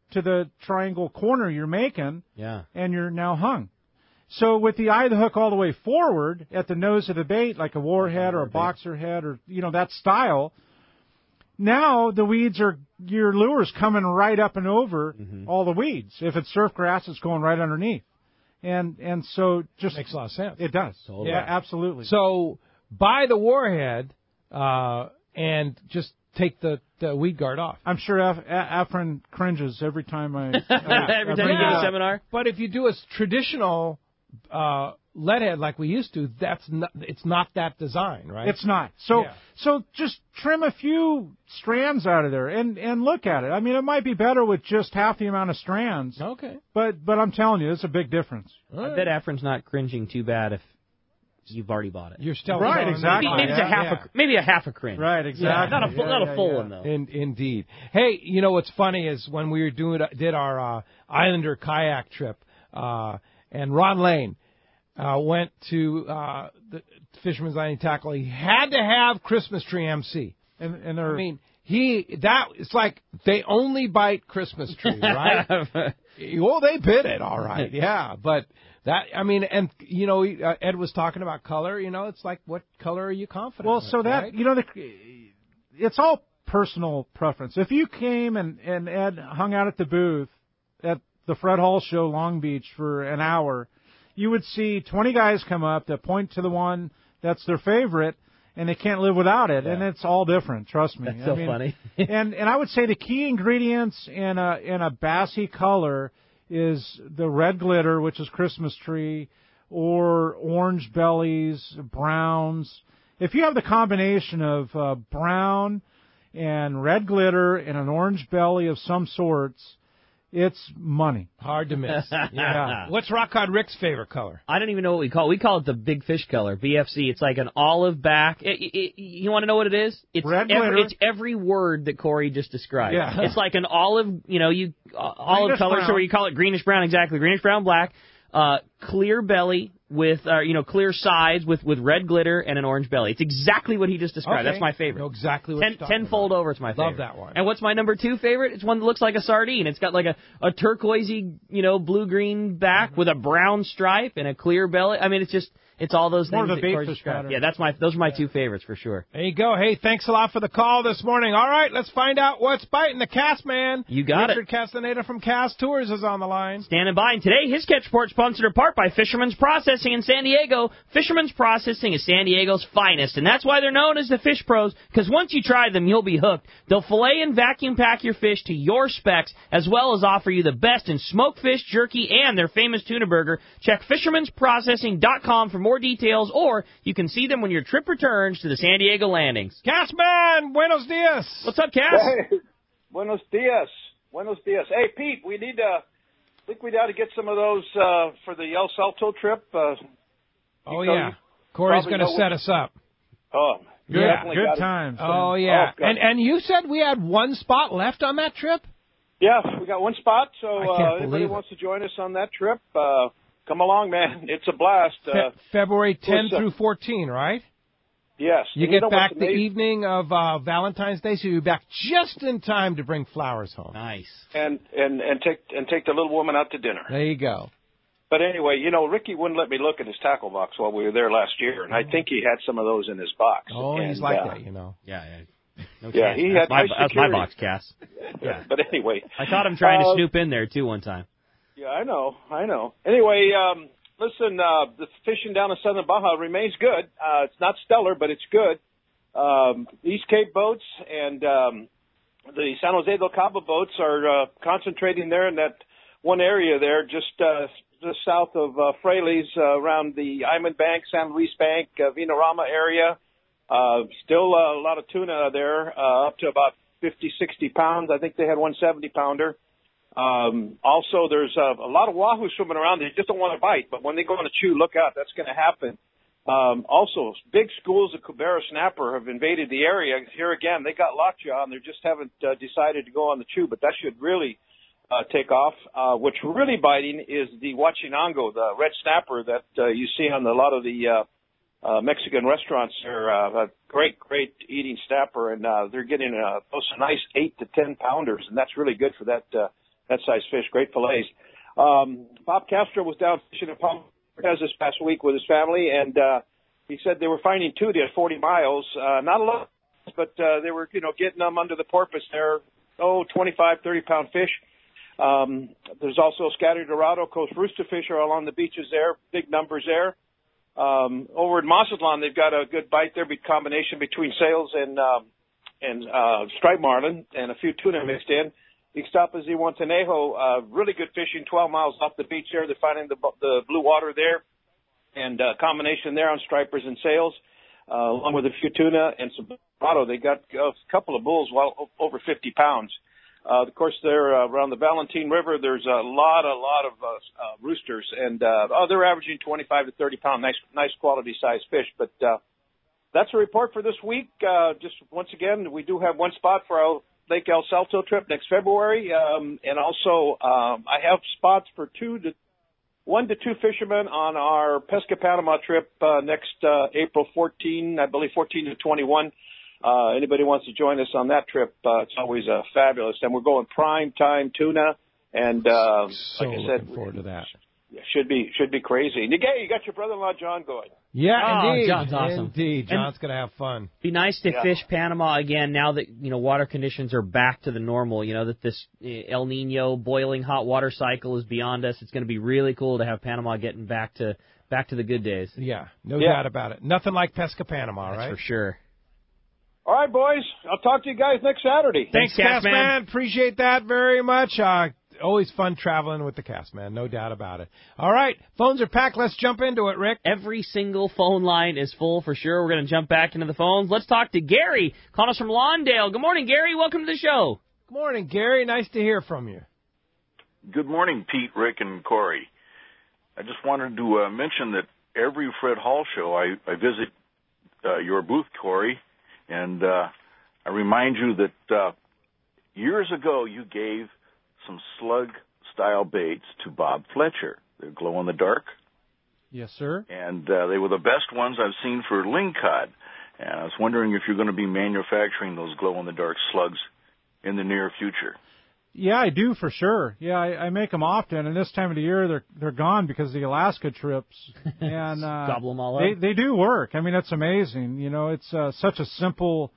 to the triangle corner you're making, Yeah. and you're now hung. So with the eye of the hook all the way forward at the nose of the bait, like a warhead or a boxer head or, that style, now the weeds are, your lure's coming right up and over all the weeds. If it's surf grass, it's going right underneath. And so just makes a lot of sense. It does. Totally. Yeah, absolutely. So buy the warhead and just take the weed guard off. I'm sure Efren cringes every time I every time you give a seminar. But if you do a traditional lead head like we used to, it's not that design, right? It's not. So just trim a few strands out of there and look at it. I mean, it might be better with just half the amount of strands. Okay. But I'm telling you, it's a big difference. I bet Efren's not cringing too bad if you've already bought it. You're still right, exactly. Maybe it's a half a cringe. Right, exactly. Not a full one though. Indeed. Hey, what's funny is when we did our Islander kayak trip, and Ron Lane went to the Fisherman's Landing Tackle. He had to have Christmas tree MC, and they're, I mean, it's like they only bite Christmas tree, right? Well, they bit it, all right, yeah, but. Ed was talking about color. It's like, what color are you confident? Well, so that right? it's all personal preference. If you came and Ed hung out at the booth at the Fred Hall Show, Long Beach, for an hour, you would see 20 guys come up that point to the one that's their favorite, and they can't live without it. Yeah. And it's all different. Trust me. That's so funny. and I would say the key ingredients in a bassy color is the red glitter, which is Christmas tree, or orange bellies, browns. If you have the combination of brown and red glitter and an orange belly of some sorts, it's money. Hard to miss. Yeah. What's Rock Cod Rick's favorite color? I don't even know what we call it. We call it the big fish color, BFC. It's like an olive back. You want to know what it is? It's red glitter. It's every word that Corey just described. Yeah. It's like an olive, olive color, brown. so you call it greenish brown, exactly. Greenish brown black. Clear belly with, clear sides with red glitter and an orange belly. It's exactly what he just described. Okay. That's my favorite. Know exactly what you're talking Tenfold about. over, it's my favorite. Love that one. And what's my number 2 favorite? It's one that looks like a sardine. It's got like a turquoisey, blue-green back with a brown stripe and a clear belly. I mean, it's all those more things. More of a bait fish pattern. Yeah, those are my 2 favorites for sure. There you go. Hey, thanks a lot for the call this morning. All right, let's find out what's biting the Cast Man. You got Richard Castaneda from Cast Tours is on the line. Standing by. And today, his Catch Report sponsored in part by Fisherman's Processing in San Diego. Fisherman's Processing is San Diego's finest, and that's why they're known as the Fish Pros, because once you try them, you'll be hooked. They'll fillet and vacuum pack your fish to your specs, as well as offer you the best in smoked fish, jerky, and their famous tuna burger. Check fishermansprocessing.com for more details, or you can see them when your trip returns to the San Diego landings. Cast Man, buenos dias. What's up, Cass? Hey, buenos dias. Buenos dias. Hey, Pete, I think we got to get some of those for the El Salto trip. Yeah. Corey's going to set us up. Oh, good times. Oh, yeah. And you said we had one spot left on that trip? Yeah, we got one spot, so anybody it. wants to join us on that trip, come along, man. It's a blast. February 10 through 14, right? Yes. You get back the evening of Valentine's Day, so you're back just in time to bring flowers home. Nice. And take the little woman out to dinner. There you go. But anyway, Ricky wouldn't let me look at his tackle box while we were there last year, and I think he had some of those in his box. Oh, and he's like that, Yeah. No yeah, he had that's my box, Cass. Yeah. But anyway. I caught him trying to snoop in there, too, one time. Yeah, I know. Anyway, listen, the fishing down in Southern Baja remains good. It's not stellar, but it's good. East Cape boats and the San Jose del Cabo boats are concentrating there in that one area there, just south of Fraley's, around the Iman Bank, San Luis Bank, Vinarama area. Still a lot of tuna there, up to about 50, 60 pounds. I think they had one 70-pounder. Also, there's a lot of wahoo swimming around. They just don't want to bite, but when they go on a chew, look out. That's going to happen. Also, big schools of Cubera snapper have invaded the area. Here again, they got lockjaw, and they just haven't decided to go on the chew, but that should really take off. What's really biting is the Huachinango, the red snapper that you see on a lot of the Mexican restaurants. They're a great eating snapper, and they're getting those nice 8 to 10 pounders, and that's really good for that that size fish, great fillets. Bob Castro was down fishing at Palm Cortez this past week with his family, and he said they were finding tuna at 40 miles. Not a lot, but they were, getting them under the porpoise there. 25, 30-pound fish. There's also scattered Dorado Coast rooster fish are along the beaches there, big numbers there. Over in Mazatlan, they've got a good bite there, big combination between sails and striped marlin and a few tuna mixed in. Ixtapas y Guantanejo, really good fishing 12 miles off the beach there. They're finding the blue water there, and combination there on stripers and sails, along with a few tuna and some Dorado. They got a couple of bulls, over 50 pounds. Of course, they're around the Valentine River. There's a lot of roosters, and they're averaging 25 to 30 pound, nice quality size fish. But that's a report for this week. Just once again, we do have one spot for our Lake El Salto trip next February, and also I have spots for 1 to 2 fishermen on our Pesca Panama trip next April 14, I believe 14 to 21. Anybody wants to join us on that trip, it's always fabulous. And we're going prime time tuna, and like I said, looking forward to that. Should be crazy. And you got your brother-in-law John going. Yeah, indeed. John's awesome. Indeed, John's going to have fun. Be nice to fish Panama again now that water conditions are back to the normal. That this El Nino boiling hot water cycle is beyond us. It's going to be really cool to have Panama getting back to the good days. Yeah, no doubt about it. Nothing like Pesca Panama, right? That's for sure. All right, boys. I'll talk to you guys next Saturday. Thanks, Castman. Appreciate that very much. Always fun traveling with the Castman, no doubt about it. All right, phones are packed. Let's jump into it, Rick. Every single phone line is full for sure. We're going to jump back into the phones. Let's talk to Gary, calling us from Lawndale. Good morning, Gary. Welcome to the show. Good morning, Gary. Nice to hear from you. Good morning, Pete, Rick, and Corey. I just wanted to mention that every Fred Hall show I visit your booth, Corey, and I remind you that years ago you gave some slug-style baits to Bob Fletcher. They glow in the dark. Yes, sir. And they were the best ones I've seen for lingcod. And I was wondering if you're going to be manufacturing those glow-in-the-dark slugs in the near future. Yeah, I do for sure. Yeah, I make them often, and this time of the year they're gone because of the Alaska trips. And gobble them all up. They do work. I mean, it's amazing. It's such a simple,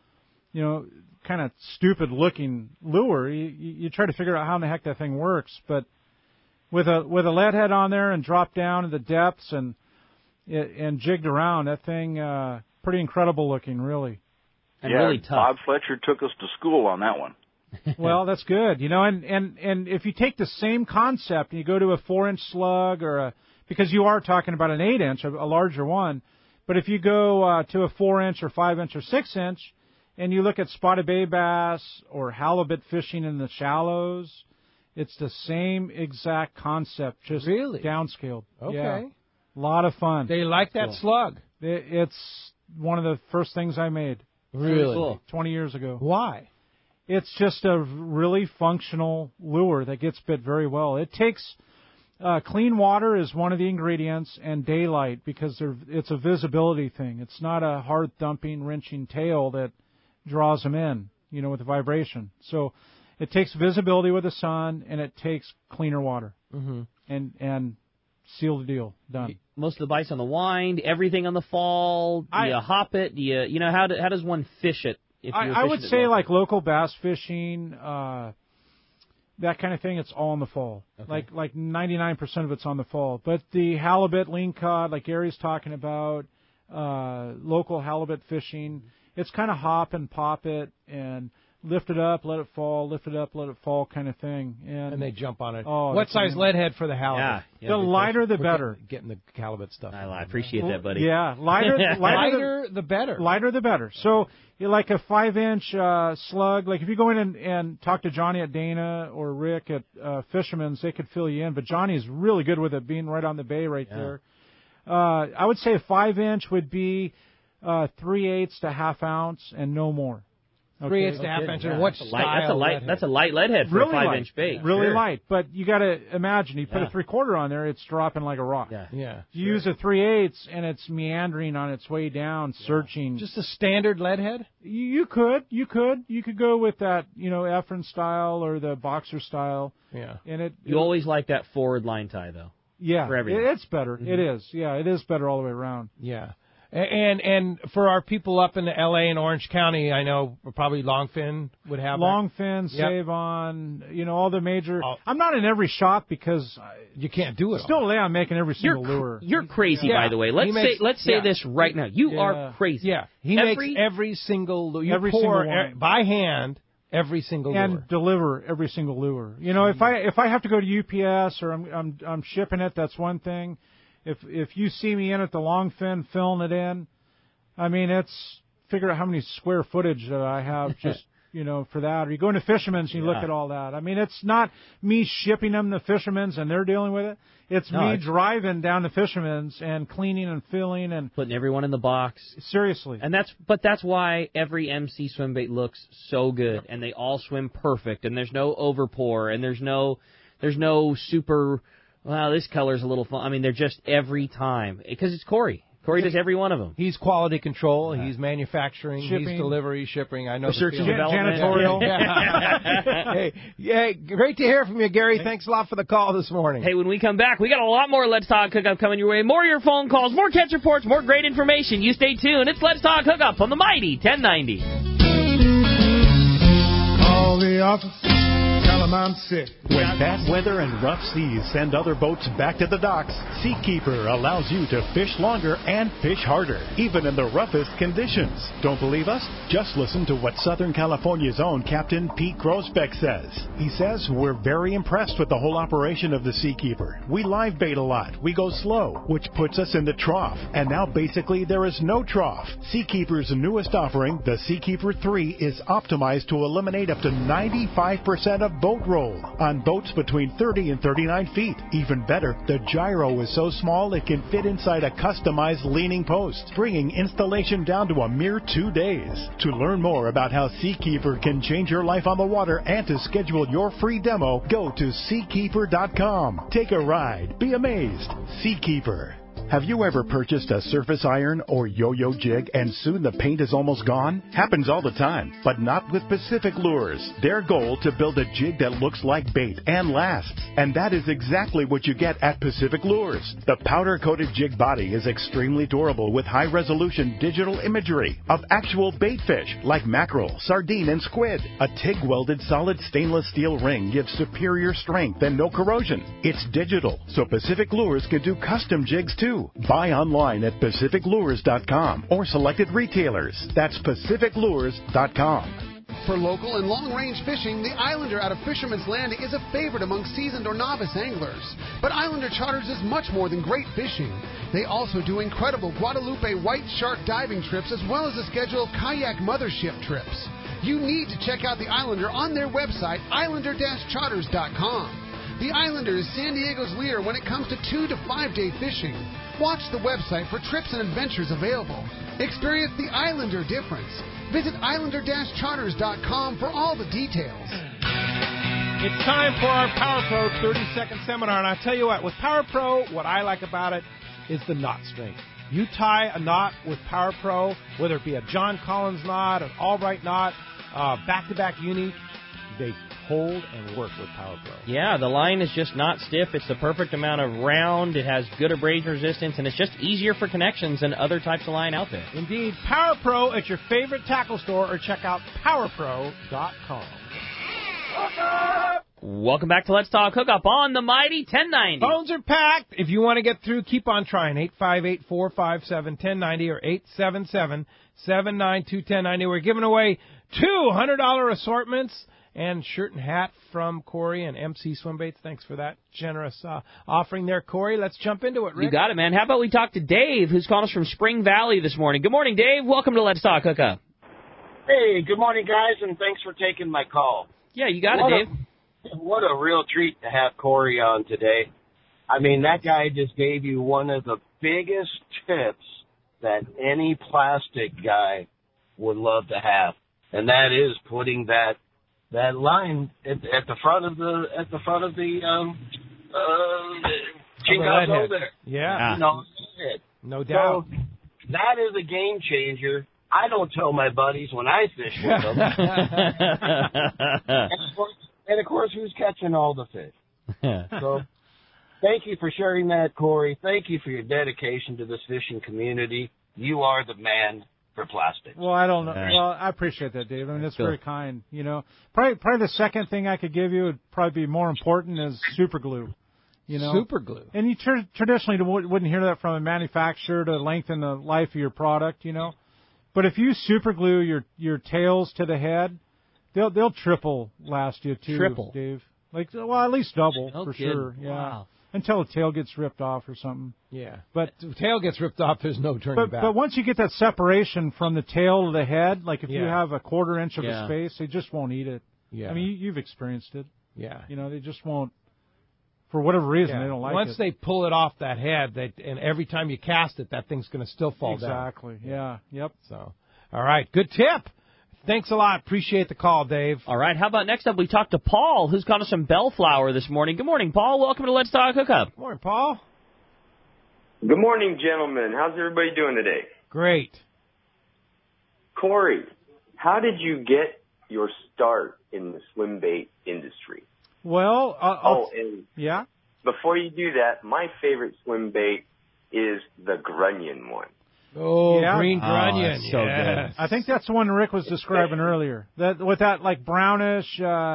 kind of stupid-looking lure. You try to figure out how in the heck that thing works, but with a lead head on there and drop down in the depths and jigged around, that thing pretty incredible looking, really. And really tough. Bob Fletcher took us to school on that one. Well, that's good. And if you take the same concept and you go to a 4-inch slug because you are talking about an 8-inch, a larger one, but if you go to a 4-inch or 5-inch or 6-inch, and you look at spotted bay bass or halibut fishing in the shallows, it's the same exact concept, just downscaled. Okay. Yeah. A lot of fun. They like that slug. It's one of the first things I made. Really? Cool. 20 years ago. Why? It's just a really functional lure that gets bit very well. It takes clean water is one of the ingredients, and daylight, because it's a visibility thing. It's not a hard thumping, wrenching tail that draws them in, with the vibration. So it takes visibility with the sun, and it takes cleaner water. Mm-hmm. And seal the deal. Done. Most of the bites on the wind, everything on the fall. Do you hop it? Do you how does one fish it? I would say like local bass fishing, that kind of thing. It's all in the fall. Okay. Like 99% of it's on the fall. But the halibut, lingcod, like Gary's talking about, local halibut fishing, it's kind of hop and pop it and lift it up, let it fall, lift it up, let it fall kind of thing. And they jump on it. Oh, what size lead head for the halibut? Yeah, the lighter the better. Getting the halibut stuff. I appreciate that, buddy. Yeah, lighter the better. Lighter the better. So like a 5-inch slug, like if you go in and talk to Johnny at Dana or Rick at Fisherman's, they could fill you in. But Johnny's really good with it, being right on the bay there. I would say a 5-inch would be 3/8 to 1/2 ounce and no more. 3/8 to half inch. And what style? That's a light lead head for really a 5-inch bait. Really light. But you got to imagine, you put a 3/4 on there, it's dropping like a rock. Yeah. You use a 3/8, and it's meandering on its way down, searching. Just a standard lead head? You could go with that, Efren style or the boxer style. Yeah. And you always like that forward line tie, though. Yeah. For everything. It's better. Mm-hmm. It is. Yeah, it is better all the way around. Yeah. And for our people up in the L.A. and Orange County, I know probably Longfin would have Longfin, Save-On, all the major. I'm not in every shop because you can't do it. Still today, I'm making every single lure. You're crazy, by the way. Let's say this right now. You are crazy. Yeah, he makes every single lure. You pour by hand every single lure and deliver every single lure. If I have to go to UPS or I'm shipping it, that's one thing. If you see me in at the Longfin filling it in, I mean, figure out how many square footage that I have just, for that. Or you go into Fisherman's and you look at all that. I mean, it's not me shipping them to Fisherman's and they're dealing with it. It's me driving down to Fisherman's and cleaning and filling and putting everyone in the box. Seriously. And that's why every MC swim bait looks so good and they all swim perfect and there's no overpour and there's no super. Wow, this color's a little fun. I mean, they're just every time. Because it's Corey. Corey does every one of them. He's quality control. He's manufacturing. Shipping. He's delivery, shipping. I know research and development. Janitorial. Hey, great to hear from you, Gary. Thanks a lot for the call this morning. Hey, when we come back, we got a lot more Let's Talk Hookup coming your way. More of your phone calls, more catch reports, more great information. You stay tuned. It's Let's Talk Hookup on the Mighty 1090. All the officers. I'm sick. When bad weather and rough seas send other boats back to the docks, Seakeeper allows you to fish longer and fish harder, even in the roughest conditions. Don't believe us? Just listen to what Southern California's own Captain Pete Grosbeck says. He says, we're very impressed with the whole operation of the Seakeeper. We live bait a lot. We go slow, which puts us in the trough. And now basically there is no trough. Seakeeper's newest offering, the Seakeeper 3, is optimized to eliminate up to 95% of boat roll on boats between 30 and 39 feet. Even better, the gyro is so small it can fit inside a customized leaning post, bringing installation down to a mere 2 days. To learn more about how Seakeeper can change your life on the water and to schedule your free demo, go to Seakeeper.com. Take a ride. Be amazed. Seakeeper. Have you ever purchased a surface iron or yo-yo jig and soon the paint is almost gone? Happens all the time, but not with Pacific Lures. Their goal to build a jig that looks like bait and lasts. And that is exactly what you get at Pacific Lures. The powder-coated jig body is extremely durable with high-resolution digital imagery of actual bait fish like mackerel, sardine, and squid. A TIG-welded solid stainless steel ring gives superior strength and no corrosion. It's digital, so Pacific Lures can do custom jigs too. Buy online at PacificLures.com or selected retailers. That's PacificLures.com. For local and long-range fishing, the Islander out of Fisherman's Landing is a favorite among seasoned or novice anglers. But Islander Charters is much more than great fishing. They also do incredible Guadalupe white shark diving trips as well as a schedule of kayak mothership trips. You need to check out the Islander on their website, islander-charters.com. The Islander is San Diego's leader when it comes to 2 to 5 day fishing. Watch the website for trips and adventures available. Experience the Islander difference. Visit islander-charters.com for all the details. It's time for our Power Pro 30-second seminar, and I tell you what, with Power Pro, what I like about it is the knot strength. You tie a knot with Power Pro, whether it be a John Collins knot, an Albright knot, back-to-back uni, they hold and work with Power Pro. Yeah, the line is just not stiff. It's the perfect amount of round. It has good abrasion resistance, and it's just easier for connections than other types of line out there. Indeed. Power Pro at your favorite tackle store or check out PowerPro.com. Welcome back to Let's Talk Hookup on the Mighty 1090. Phones are packed. If you want to get through, keep on trying. 858-457-1090 or 877-792-1090. We're giving away $200 assortments and shirt and hat from Corey and MC Swimbaits. Thanks for that generous offering there, Corey. Let's jump into it, Rick. You got it, man. How about we talk to Dave, who's calling us from Spring Valley this morning. Good morning, Dave. Welcome to Let's Talk Hookup. Hey, good morning, guys, and thanks for taking my call. Yeah, you got it, Dave. What a real treat to have Corey on today. I mean, that guy just gave you one of the biggest tips that any plastic guy would love to have. and that is putting that line at the front of the chingazo there. Yeah. No doubt. So that is a game changer. I don't tell my buddies when I fish with them. and of course, who's catching all the fish? So thank you for sharing that, Corey. Thank you for your dedication to this fishing community. You are the man for plastics. Well, I don't know. Well, I appreciate that, Dave. I mean, that's very kind. You know, probably the second thing I could give you would probably be more important is super glue. You know, super glue. And you traditionally wouldn't hear that from a manufacturer to lengthen the life of your product. You know, but if you super glue your tails to the head, they'll triple last you too. Triple, Dave. Like, well, at least double for kidding. sure. Yeah. Wow. Until the tail gets ripped off or something. Yeah. But the tail gets ripped off, there's no turning back. But once you get that separation from the tail to the head, like if you have a quarter inch of a space, they just won't eat it. Yeah. I mean, you've experienced it. Yeah. You know, they just won't. For whatever reason, they don't like Once it. they pull it off that head, and every time you cast it, that thing's going to still fall down. Exactly. Yeah. Yep. So, all right. Good tip. Thanks a lot. Appreciate the call, Dave. All right. How about next up we talk to Paul, who's got us some bellflower this morning. Good morning, Paul. Welcome to Let's Talk Hookup. Good morning, Paul. Good morning, gentlemen. How's everybody doing today? Great. Corey, how did you get your start in the swim bait industry? Well, and yeah. Before you do that, my favorite swim bait is the grunion one. Oh, yeah. green grunion. That's so good. I think that's the one Rick was describing earlier. That with that like brownish,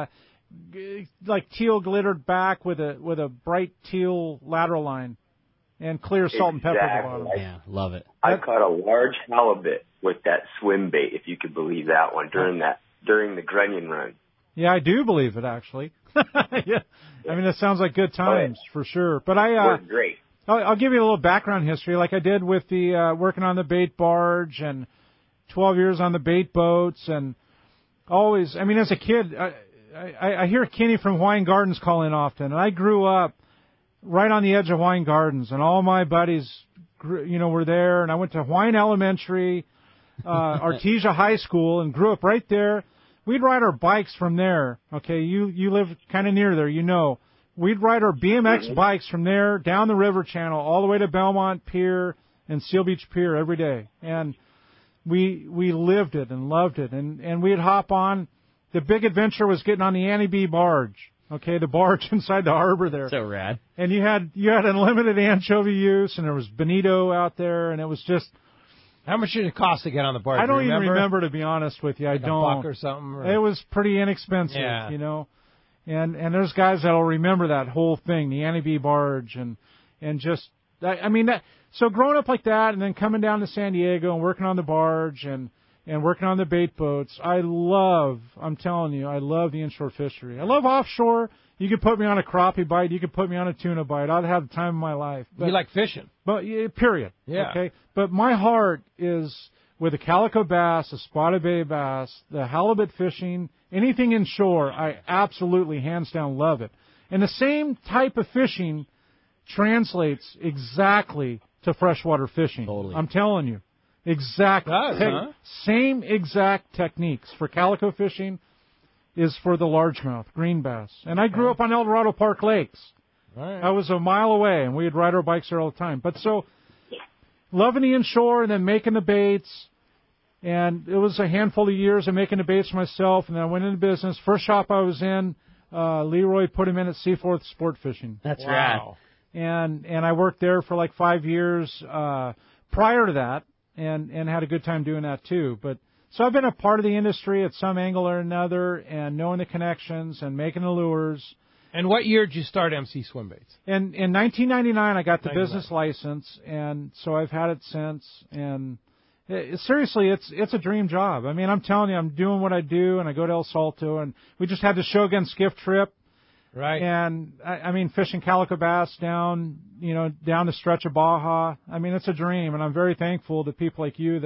like teal glittered back with a bright teal lateral line, and clear salt and pepper at the bottom. Yeah, love it. I caught a large halibut with that swim bait, if you could believe that one, during the grunion run. Yeah, I do believe it actually. Yeah. I mean, it sounds like good times for sure. But Worked great. I'll give you a little background history, like I did with the working on the bait barge and 12 years on the bait boats, and always. I mean, as a kid, I hear Kenny from Hawaiian Gardens call in often, and I grew up right on the edge of Hawaiian Gardens, and all my buddies, were there, and I went to Hawaiian Elementary, Artesia High School, and grew up right there. We'd ride our bikes from there. Okay, you live kind of near there, you know. We'd ride our BMX bikes from there down the river channel all the way to Belmont Pier and Seal Beach Pier every day. And we lived it and loved it. And we'd hop on. The big adventure was getting on the Annie B barge. Okay, the barge inside the harbor there. So rad. And you had unlimited anchovy use, and there was bonito out there, and it was just. How much did it cost to get on the barge? I don't even remember, to be honest with you. Like I don't. $1 or something. Or... It was pretty inexpensive, you know. And there's guys that'll remember that whole thing, the Annie B barge, and just so growing up like that, and then coming down to San Diego and working on the barge and working on the bait boats, I'm telling you, I love the inshore fishery. I love offshore. You could put me on a crappie bite, you could put me on a tuna bite. I'd have the time of my life. But, you like fishing. But period. Yeah. Okay. But my heart is with the calico bass, the spotted bay bass, the halibut fishing, anything inshore, I absolutely, hands down, love it. And the same type of fishing translates exactly to freshwater fishing. Totally. I'm telling you. Exactly. Same exact techniques for calico fishing is for the largemouth, green bass. And I grew up on El Dorado Park Lakes. Right. I was a mile away, and we'd ride our bikes there all the time. But so, loving the inshore and then making the baits, and it was a handful of years of making the baits myself, and then I went into business. First shop I was in, Leroy put him in at Seaforth Sport Fishing. That's rad. And I worked there for like 5 years prior to that, and had a good time doing that too. But so I've been a part of the industry at some angle or another, and knowing the connections and making the lures. And what year did you start MC Swim Baits? In 1999, I got the business license, and so I've had it since. And seriously, it's a dream job. I mean, I'm telling you, I'm doing what I do, and I go to El Salto, and we just had the Shogun skiff trip. Right. And I mean, fishing calico bass down the stretch of Baja. I mean, it's a dream, and I'm very thankful to people like you that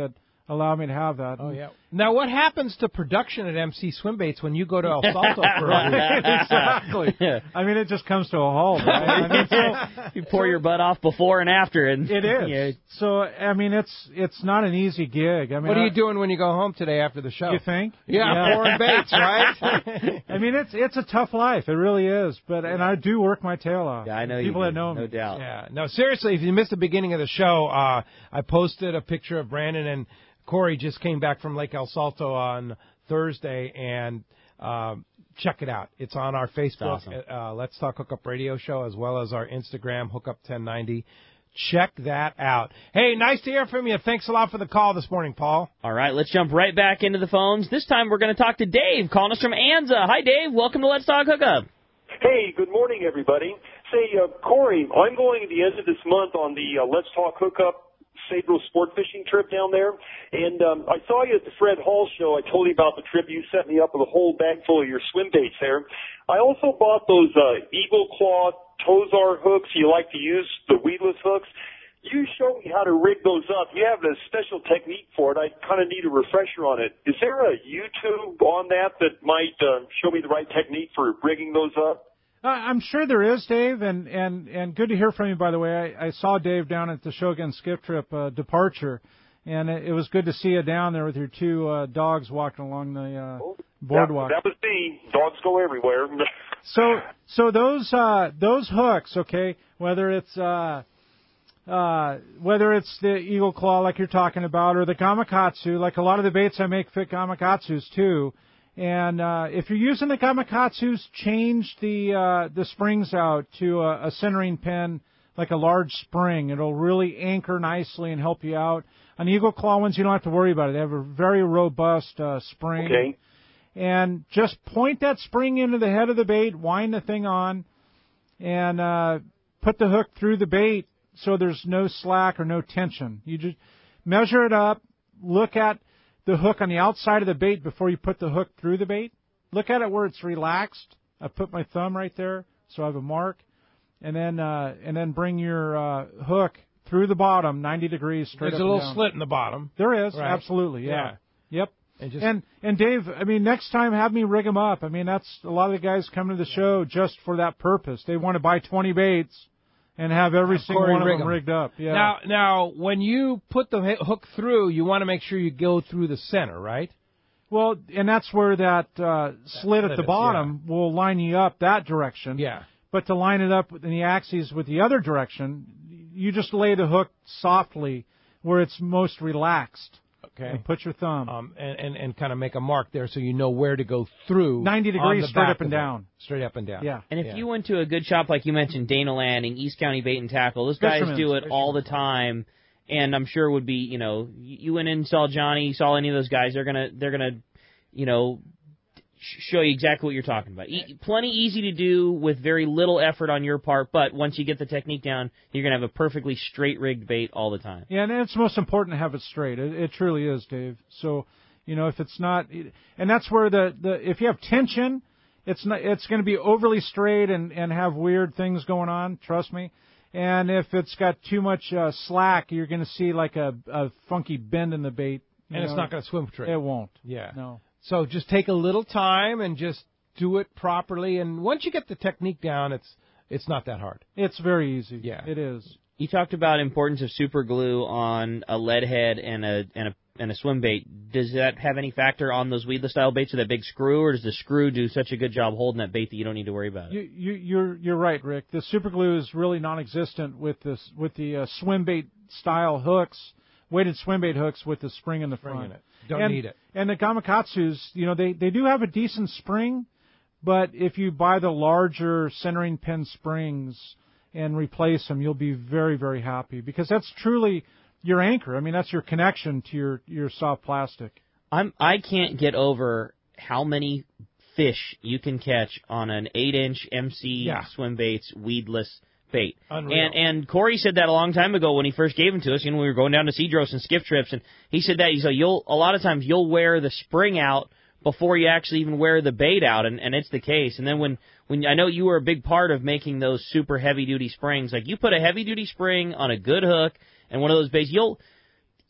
allow me to have that. Oh, yeah. Now, what happens to production at MC Swim Baits when you go to El Salto for a week? Exactly. I mean, it just comes to a halt, right? I mean, you pour your butt off before and after. And it is. So, I mean, it's not an easy gig. I mean, what are you doing when you go home today after the show? You think? Yeah. Pouring baits, right? I mean, it's a tough life. It really is. And I do work my tail off. Yeah, I know People you that know me. No doubt. Yeah. No, seriously, if you missed the beginning of the show, I posted a picture of Brandon and Corey just came back from Lake El Salto on Thursday, and check it out. It's on our Facebook, awesome. Let's Talk Hookup Radio Show, as well as our Instagram, Hookup1090. Check that out. Hey, nice to hear from you. Thanks a lot for the call this morning, Paul. All right, let's jump right back into the phones. This time we're going to talk to Dave, calling us from Anza. Hi, Dave. Welcome to Let's Talk Hookup. Hey, good morning, everybody. Say, Corey, I'm going at the end of this month on the Let's Talk Hookup Sabro sport fishing trip down there, and I saw you at the Fred Hall show. I told you about the trip. You set me up with a whole bag full of your swim baits there. I also bought those Eagle Claw Tozar hooks you like to use, the weedless hooks. You showed me how to rig those up. You have a special technique for it. I kind of need a refresher on it. Is there a YouTube on that might show me the right technique for rigging those up? I'm sure there is, Dave, and good to hear from you, by the way. I saw Dave down at the Shogun Skiff Trip Departure, and it was good to see you down there with your two dogs walking along the boardwalk. That was me. Dogs go everywhere. So those hooks, okay, whether it's the Eagle Claw like you're talking about, or the Gamakatsu, like a lot of the baits I make fit Gamakatsus too. And if you're using the Gamakatsus, change the springs out to a centering pin, like a large spring. It'll really anchor nicely and help you out. On Eagle Claw ones, you don't have to worry about it. They have a very robust spring. Okay. And just point that spring into the head of the bait, wind the thing on, and put the hook through the bait so there's no slack or no tension. You just measure it up, look at the hook on the outside of the bait before you put the hook through the bait. Look at it where it's relaxed. I put my thumb right there, so I have a mark, and then bring your hook through the bottom, 90 degrees straight There's up a little and down. slit in the bottom. There is, right? absolutely, yeah. Yep. And Dave, I mean, next time have me rig them up. I mean, that's a lot of the guys come to the show just for that purpose. They want to buy 20 baits and have every single one of them rigged up. Yeah. Now, when you put the hook through, you want to make sure you go through the center, right? Well, and that's where that slit at the bottom will line you up that direction. Yeah. But to line it up in the axes with the other direction, you just lay the hook softly where it's most relaxed. Okay. And put your thumb. And kind of make a mark there so you know where to go through. 90 degrees straight up and down. Straight up and down. Yeah. And if you went to a good shop like you mentioned, Dana Landing, East County Bait and Tackle, those guys do it all the time, and I'm sure would be, you went in and saw Johnny, saw any of those guys, they're gonna, show you exactly what you're talking about. Plenty easy to do with very little effort on your part, but once you get the technique down, you're going to have a perfectly straight rigged bait all the time. Yeah, and it's most important to have it straight. It truly is, Dave. So, if it's not, and that's where if you have tension, it's going to be overly straight and have weird things going on, trust me. And if it's got too much slack, you're going to see like a funky bend in the bait. And it's not going to swim straight. It won't. Yeah. No. So just take a little time and just do it properly. And once you get the technique down, it's not that hard. It's very easy. Yeah. It is. You talked about importance of super glue on a lead head and a swim bait. Does that have any factor on those weedless style baits with that big screw, or does the screw do such a good job holding that bait that you don't need to worry about it? You're right, Rick. The super glue is really non-existent with the swim bait style hooks, weighted swim bait hooks with the spring in the front. Don't need it. And the Gamakatsus, they do have a decent spring, but if you buy the larger centering pin springs and replace them, you'll be very, very happy, because that's truly your anchor. I mean, that's your connection to your soft plastic. I can't get over how many fish you can catch on an 8-inch MC swim baits weedless bait. Unreal. And Corey said that a long time ago when he first gave them to us, we were going down to Cedros and skiff trips, and he said that a lot of times you'll wear the spring out before you actually even wear the bait out, and it's the case. And then when I know you were a big part of making those super heavy duty springs, like you put a heavy duty spring on a good hook and one of those baits,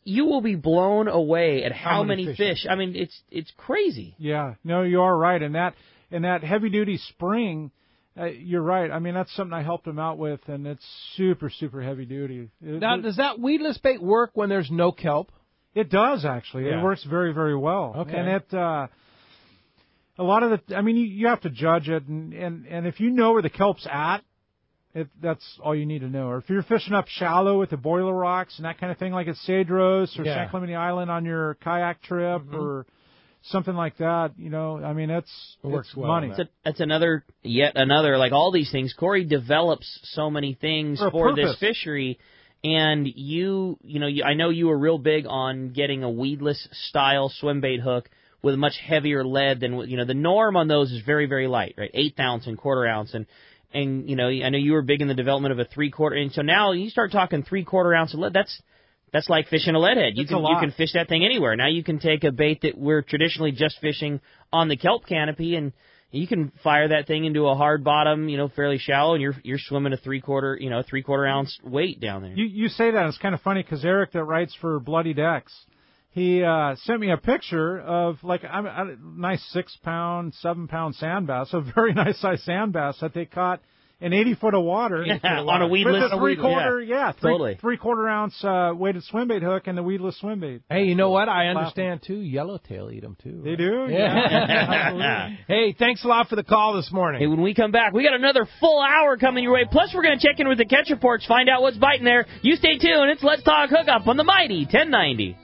you will be blown away at how many fish. I mean, it's crazy. Yeah, no, you are right. And that heavy duty spring, you're right. I mean, that's something I helped him out with, and it's super, super heavy duty. Now, does that weedless bait work when there's no kelp? It does, actually. Yeah. It works very, very well. Okay. And it, a lot of the, I mean, you have to judge it, and if you know where the kelp's at, that's all you need to know. Or if you're fishing up shallow with the boiler rocks and that kind of thing, like at Cedros or San Clemente Island on your kayak trip or something like that, you know, I mean, it works well. Money. That's yet another, like all these things. Corey develops so many things for this fishery. And I know you were real big on getting a weedless style swim bait hook with a much heavier lead than, the norm on those is very, very light, right? 1/8 ounce and 1/4 ounce. And I know you were big in the development of a 3/4. And so now you start talking 3/4 ounce of lead. That's like fishing a lead head. You can fish that thing anywhere. Now you can take a bait that we're traditionally just fishing on the kelp canopy, and you can fire that thing into a hard bottom, fairly shallow, and you're swimming a 3/4 ounce weight down there. You say that, and it's kind of funny because Eric that writes for Bloody Decks, he sent me a picture of like a nice 6-pound, 7-pound sand bass, a very nice size sand bass that they caught in 80 foot of water on a weedless, with a 3/4 totally. ounce weighted swim bait hook and the weedless swim bait. Hey, you know what? I understand too. Yellowtail eat them too. They do. Yeah. Hey, thanks a lot for the call this morning. Hey, when we come back, we got another full hour coming your way. Plus, we're going to check in with the catch reports, find out what's biting there. You stay tuned. It's Let's Talk Hookup on the Mighty 1090.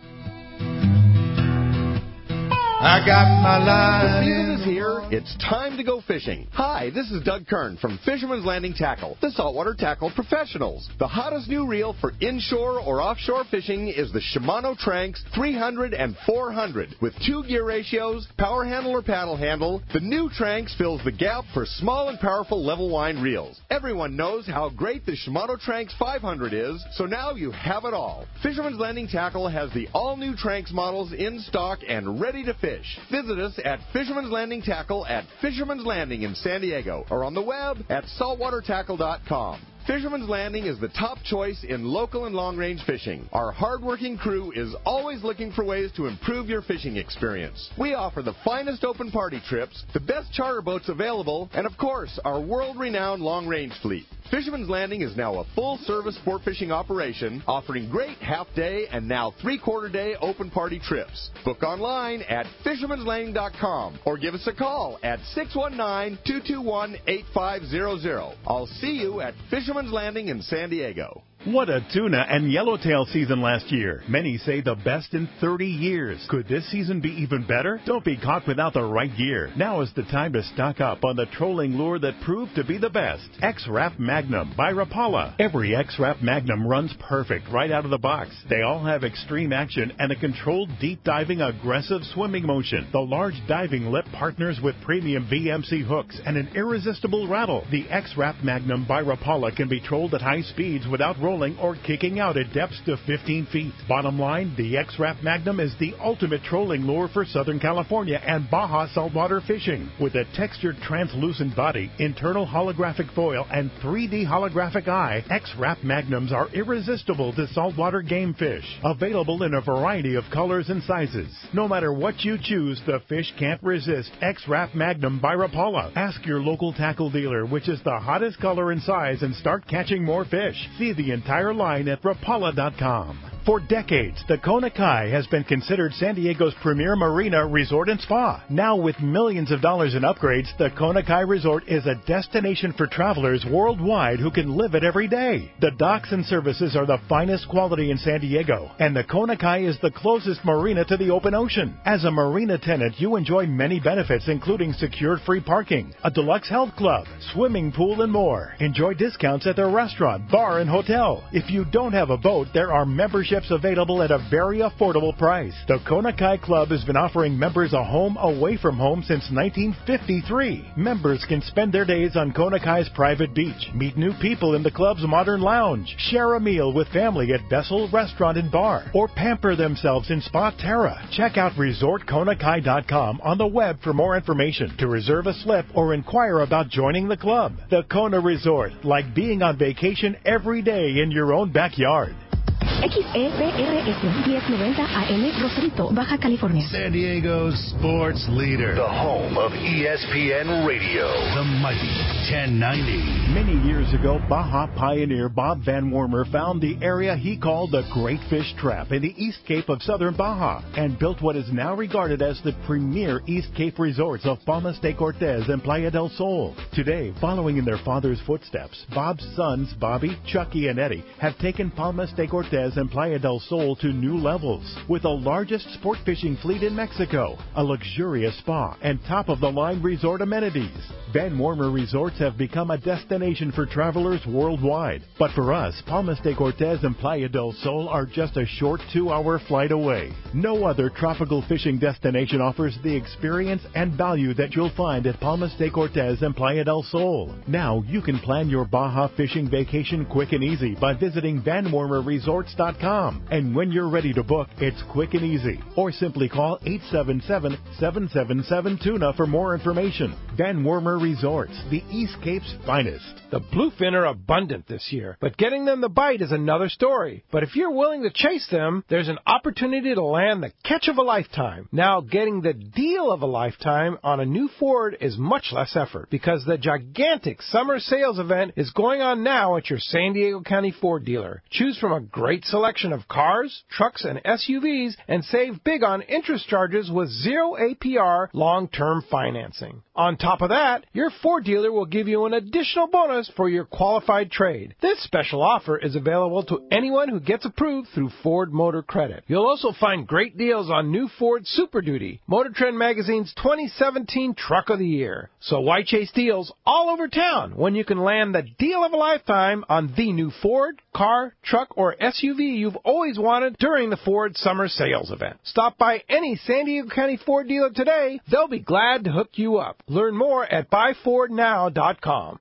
I got my line. The season is here. It's time to go fishing. Hi, this is Doug Kern from Fisherman's Landing Tackle, the saltwater tackle professionals. The hottest new reel for inshore or offshore fishing is the Shimano Tranx 300 and 400. With 2 gear ratios, power handle or paddle handle, the new Tranx fills the gap for small and powerful level wind reels. Everyone knows how great the Shimano Tranx 500 is, so now you have it all. Fisherman's Landing Tackle has the all-new Tranx models in stock and ready to fish. Visit us at Fisherman's Landing Tackle at Fisherman's Landing in San Diego or on the web at saltwatertackle.com. Fisherman's Landing is the top choice in local and long-range fishing. Our hard-working crew is always looking for ways to improve your fishing experience. We offer the finest open party trips, the best charter boats available, and of course, our world-renowned long-range fleet. Fisherman's Landing is now a full-service sport fishing operation, offering great half-day and now 3/4-day open party trips. Book online at fishermanslanding.com or give us a call at 619-221-8500. I'll see you at Fisherman's Landing in San Diego. What a tuna and yellowtail season last year. Many say the best in 30 years. Could this season be even better? Don't be caught without the right gear. Now is the time to stock up on the trolling lure that proved to be the best. X-Rap Magnum by Rapala. Every X-Rap Magnum runs perfect right out of the box. They all have extreme action and a controlled deep diving aggressive swimming motion. The large diving lip partners with premium VMC hooks and an irresistible rattle. The X-Rap Magnum by Rapala can be trolled at high speeds without rolling or kicking out at depths to 15 feet. Bottom line, the X-Rap Magnum is the ultimate trolling lure for Southern California and Baja saltwater fishing. With a textured translucent body, internal holographic foil, and 3D holographic eye, X-Rap Magnums are irresistible to saltwater game fish. Available in a variety of colors and sizes. No matter what you choose, the fish can't resist X-Rap Magnum by Rapala. Ask your local tackle dealer which is the hottest color and size and start catching more fish. See the entire line at Rapala.com. For decades, the Kona Kai has been considered San Diego's premier marina, resort, and spa. Now, with millions of dollars in upgrades, the Kona Kai Resort is a destination for travelers worldwide who can live it every day. The docks and services are the finest quality in San Diego, and the Kona Kai is the closest marina to the open ocean. As a marina tenant, you enjoy many benefits, including secured free parking, a deluxe health club, swimming pool, and more. Enjoy discounts at their restaurant, bar, and hotel. If you don't have a boat, there are memberships available at a very affordable price. The Kona Kai Club has been offering members a home away from home since 1953. Members can spend their days on Kona Kai's private beach, meet new people in the club's modern lounge, share a meal with family at Bessel Restaurant and Bar, or pamper themselves in Spa Terra. Check out ResortKonakai.com on the web for more information, to reserve a slip, or inquire about joining the club. The Kona Resort, like being on vacation every day in your own backyard. XEPRS 1090 AM, Rosarito, Baja California. San Diego's sports leader. The home of ESPN Radio. The mighty 1090. Many years ago, Baja pioneer Bob Van Wormer found the area he called the Great Fish Trap in the East Cape of southern Baja and built what is now regarded as the premier East Cape resorts of Palmas de Cortez and Playa del Sol. Today, following in their father's footsteps, Bob's sons, Bobby, Chucky, and Eddie, have taken Palmas de Cortez and Playa del Sol to new levels. With the largest sport fishing fleet in Mexico, a luxurious spa, and top-of-the-line resort amenities, Van Wormer Resorts have become a destination for travelers worldwide. But for us, Palmas de Cortez and Playa del Sol are just a short 2-hour flight away. No other tropical fishing destination offers the experience and value that you'll find at Palmas de Cortez and Playa del Sol. Now you can plan your Baja fishing vacation quick and easy by visiting VanWormerResorts.com. And when you're ready to book, it's quick and easy. Or simply call 877-777-TUNA for more information. Van Wormer Resorts, the East Cape's finest. The bluefin are abundant this year, but getting them to bite is another story. But if you're willing to chase them, there's an opportunity to land the catch of a lifetime. Now, getting the deal of a lifetime on a new Ford is much less effort because the gigantic summer sales event is going on now at your San Diego County Ford dealer. Choose from a great selection of cars, trucks, and SUVs and save big on interest charges with 0 APR long-term financing. On top of that, your Ford dealer will give you an additional bonus for your qualified trade. This special offer is available to anyone who gets approved through Ford Motor Credit. You'll also find great deals on new Ford Super Duty, Motor Trend Magazine's 2017 Truck of the Year. So why chase deals all over town when you can land the deal of a lifetime on the new Ford, car, truck, or SUV you've always wanted during the Ford Summer Sales Event? Stop by any San Diego County Ford dealer today. They'll be glad to hook you up. Learn more at buyfordnow.com.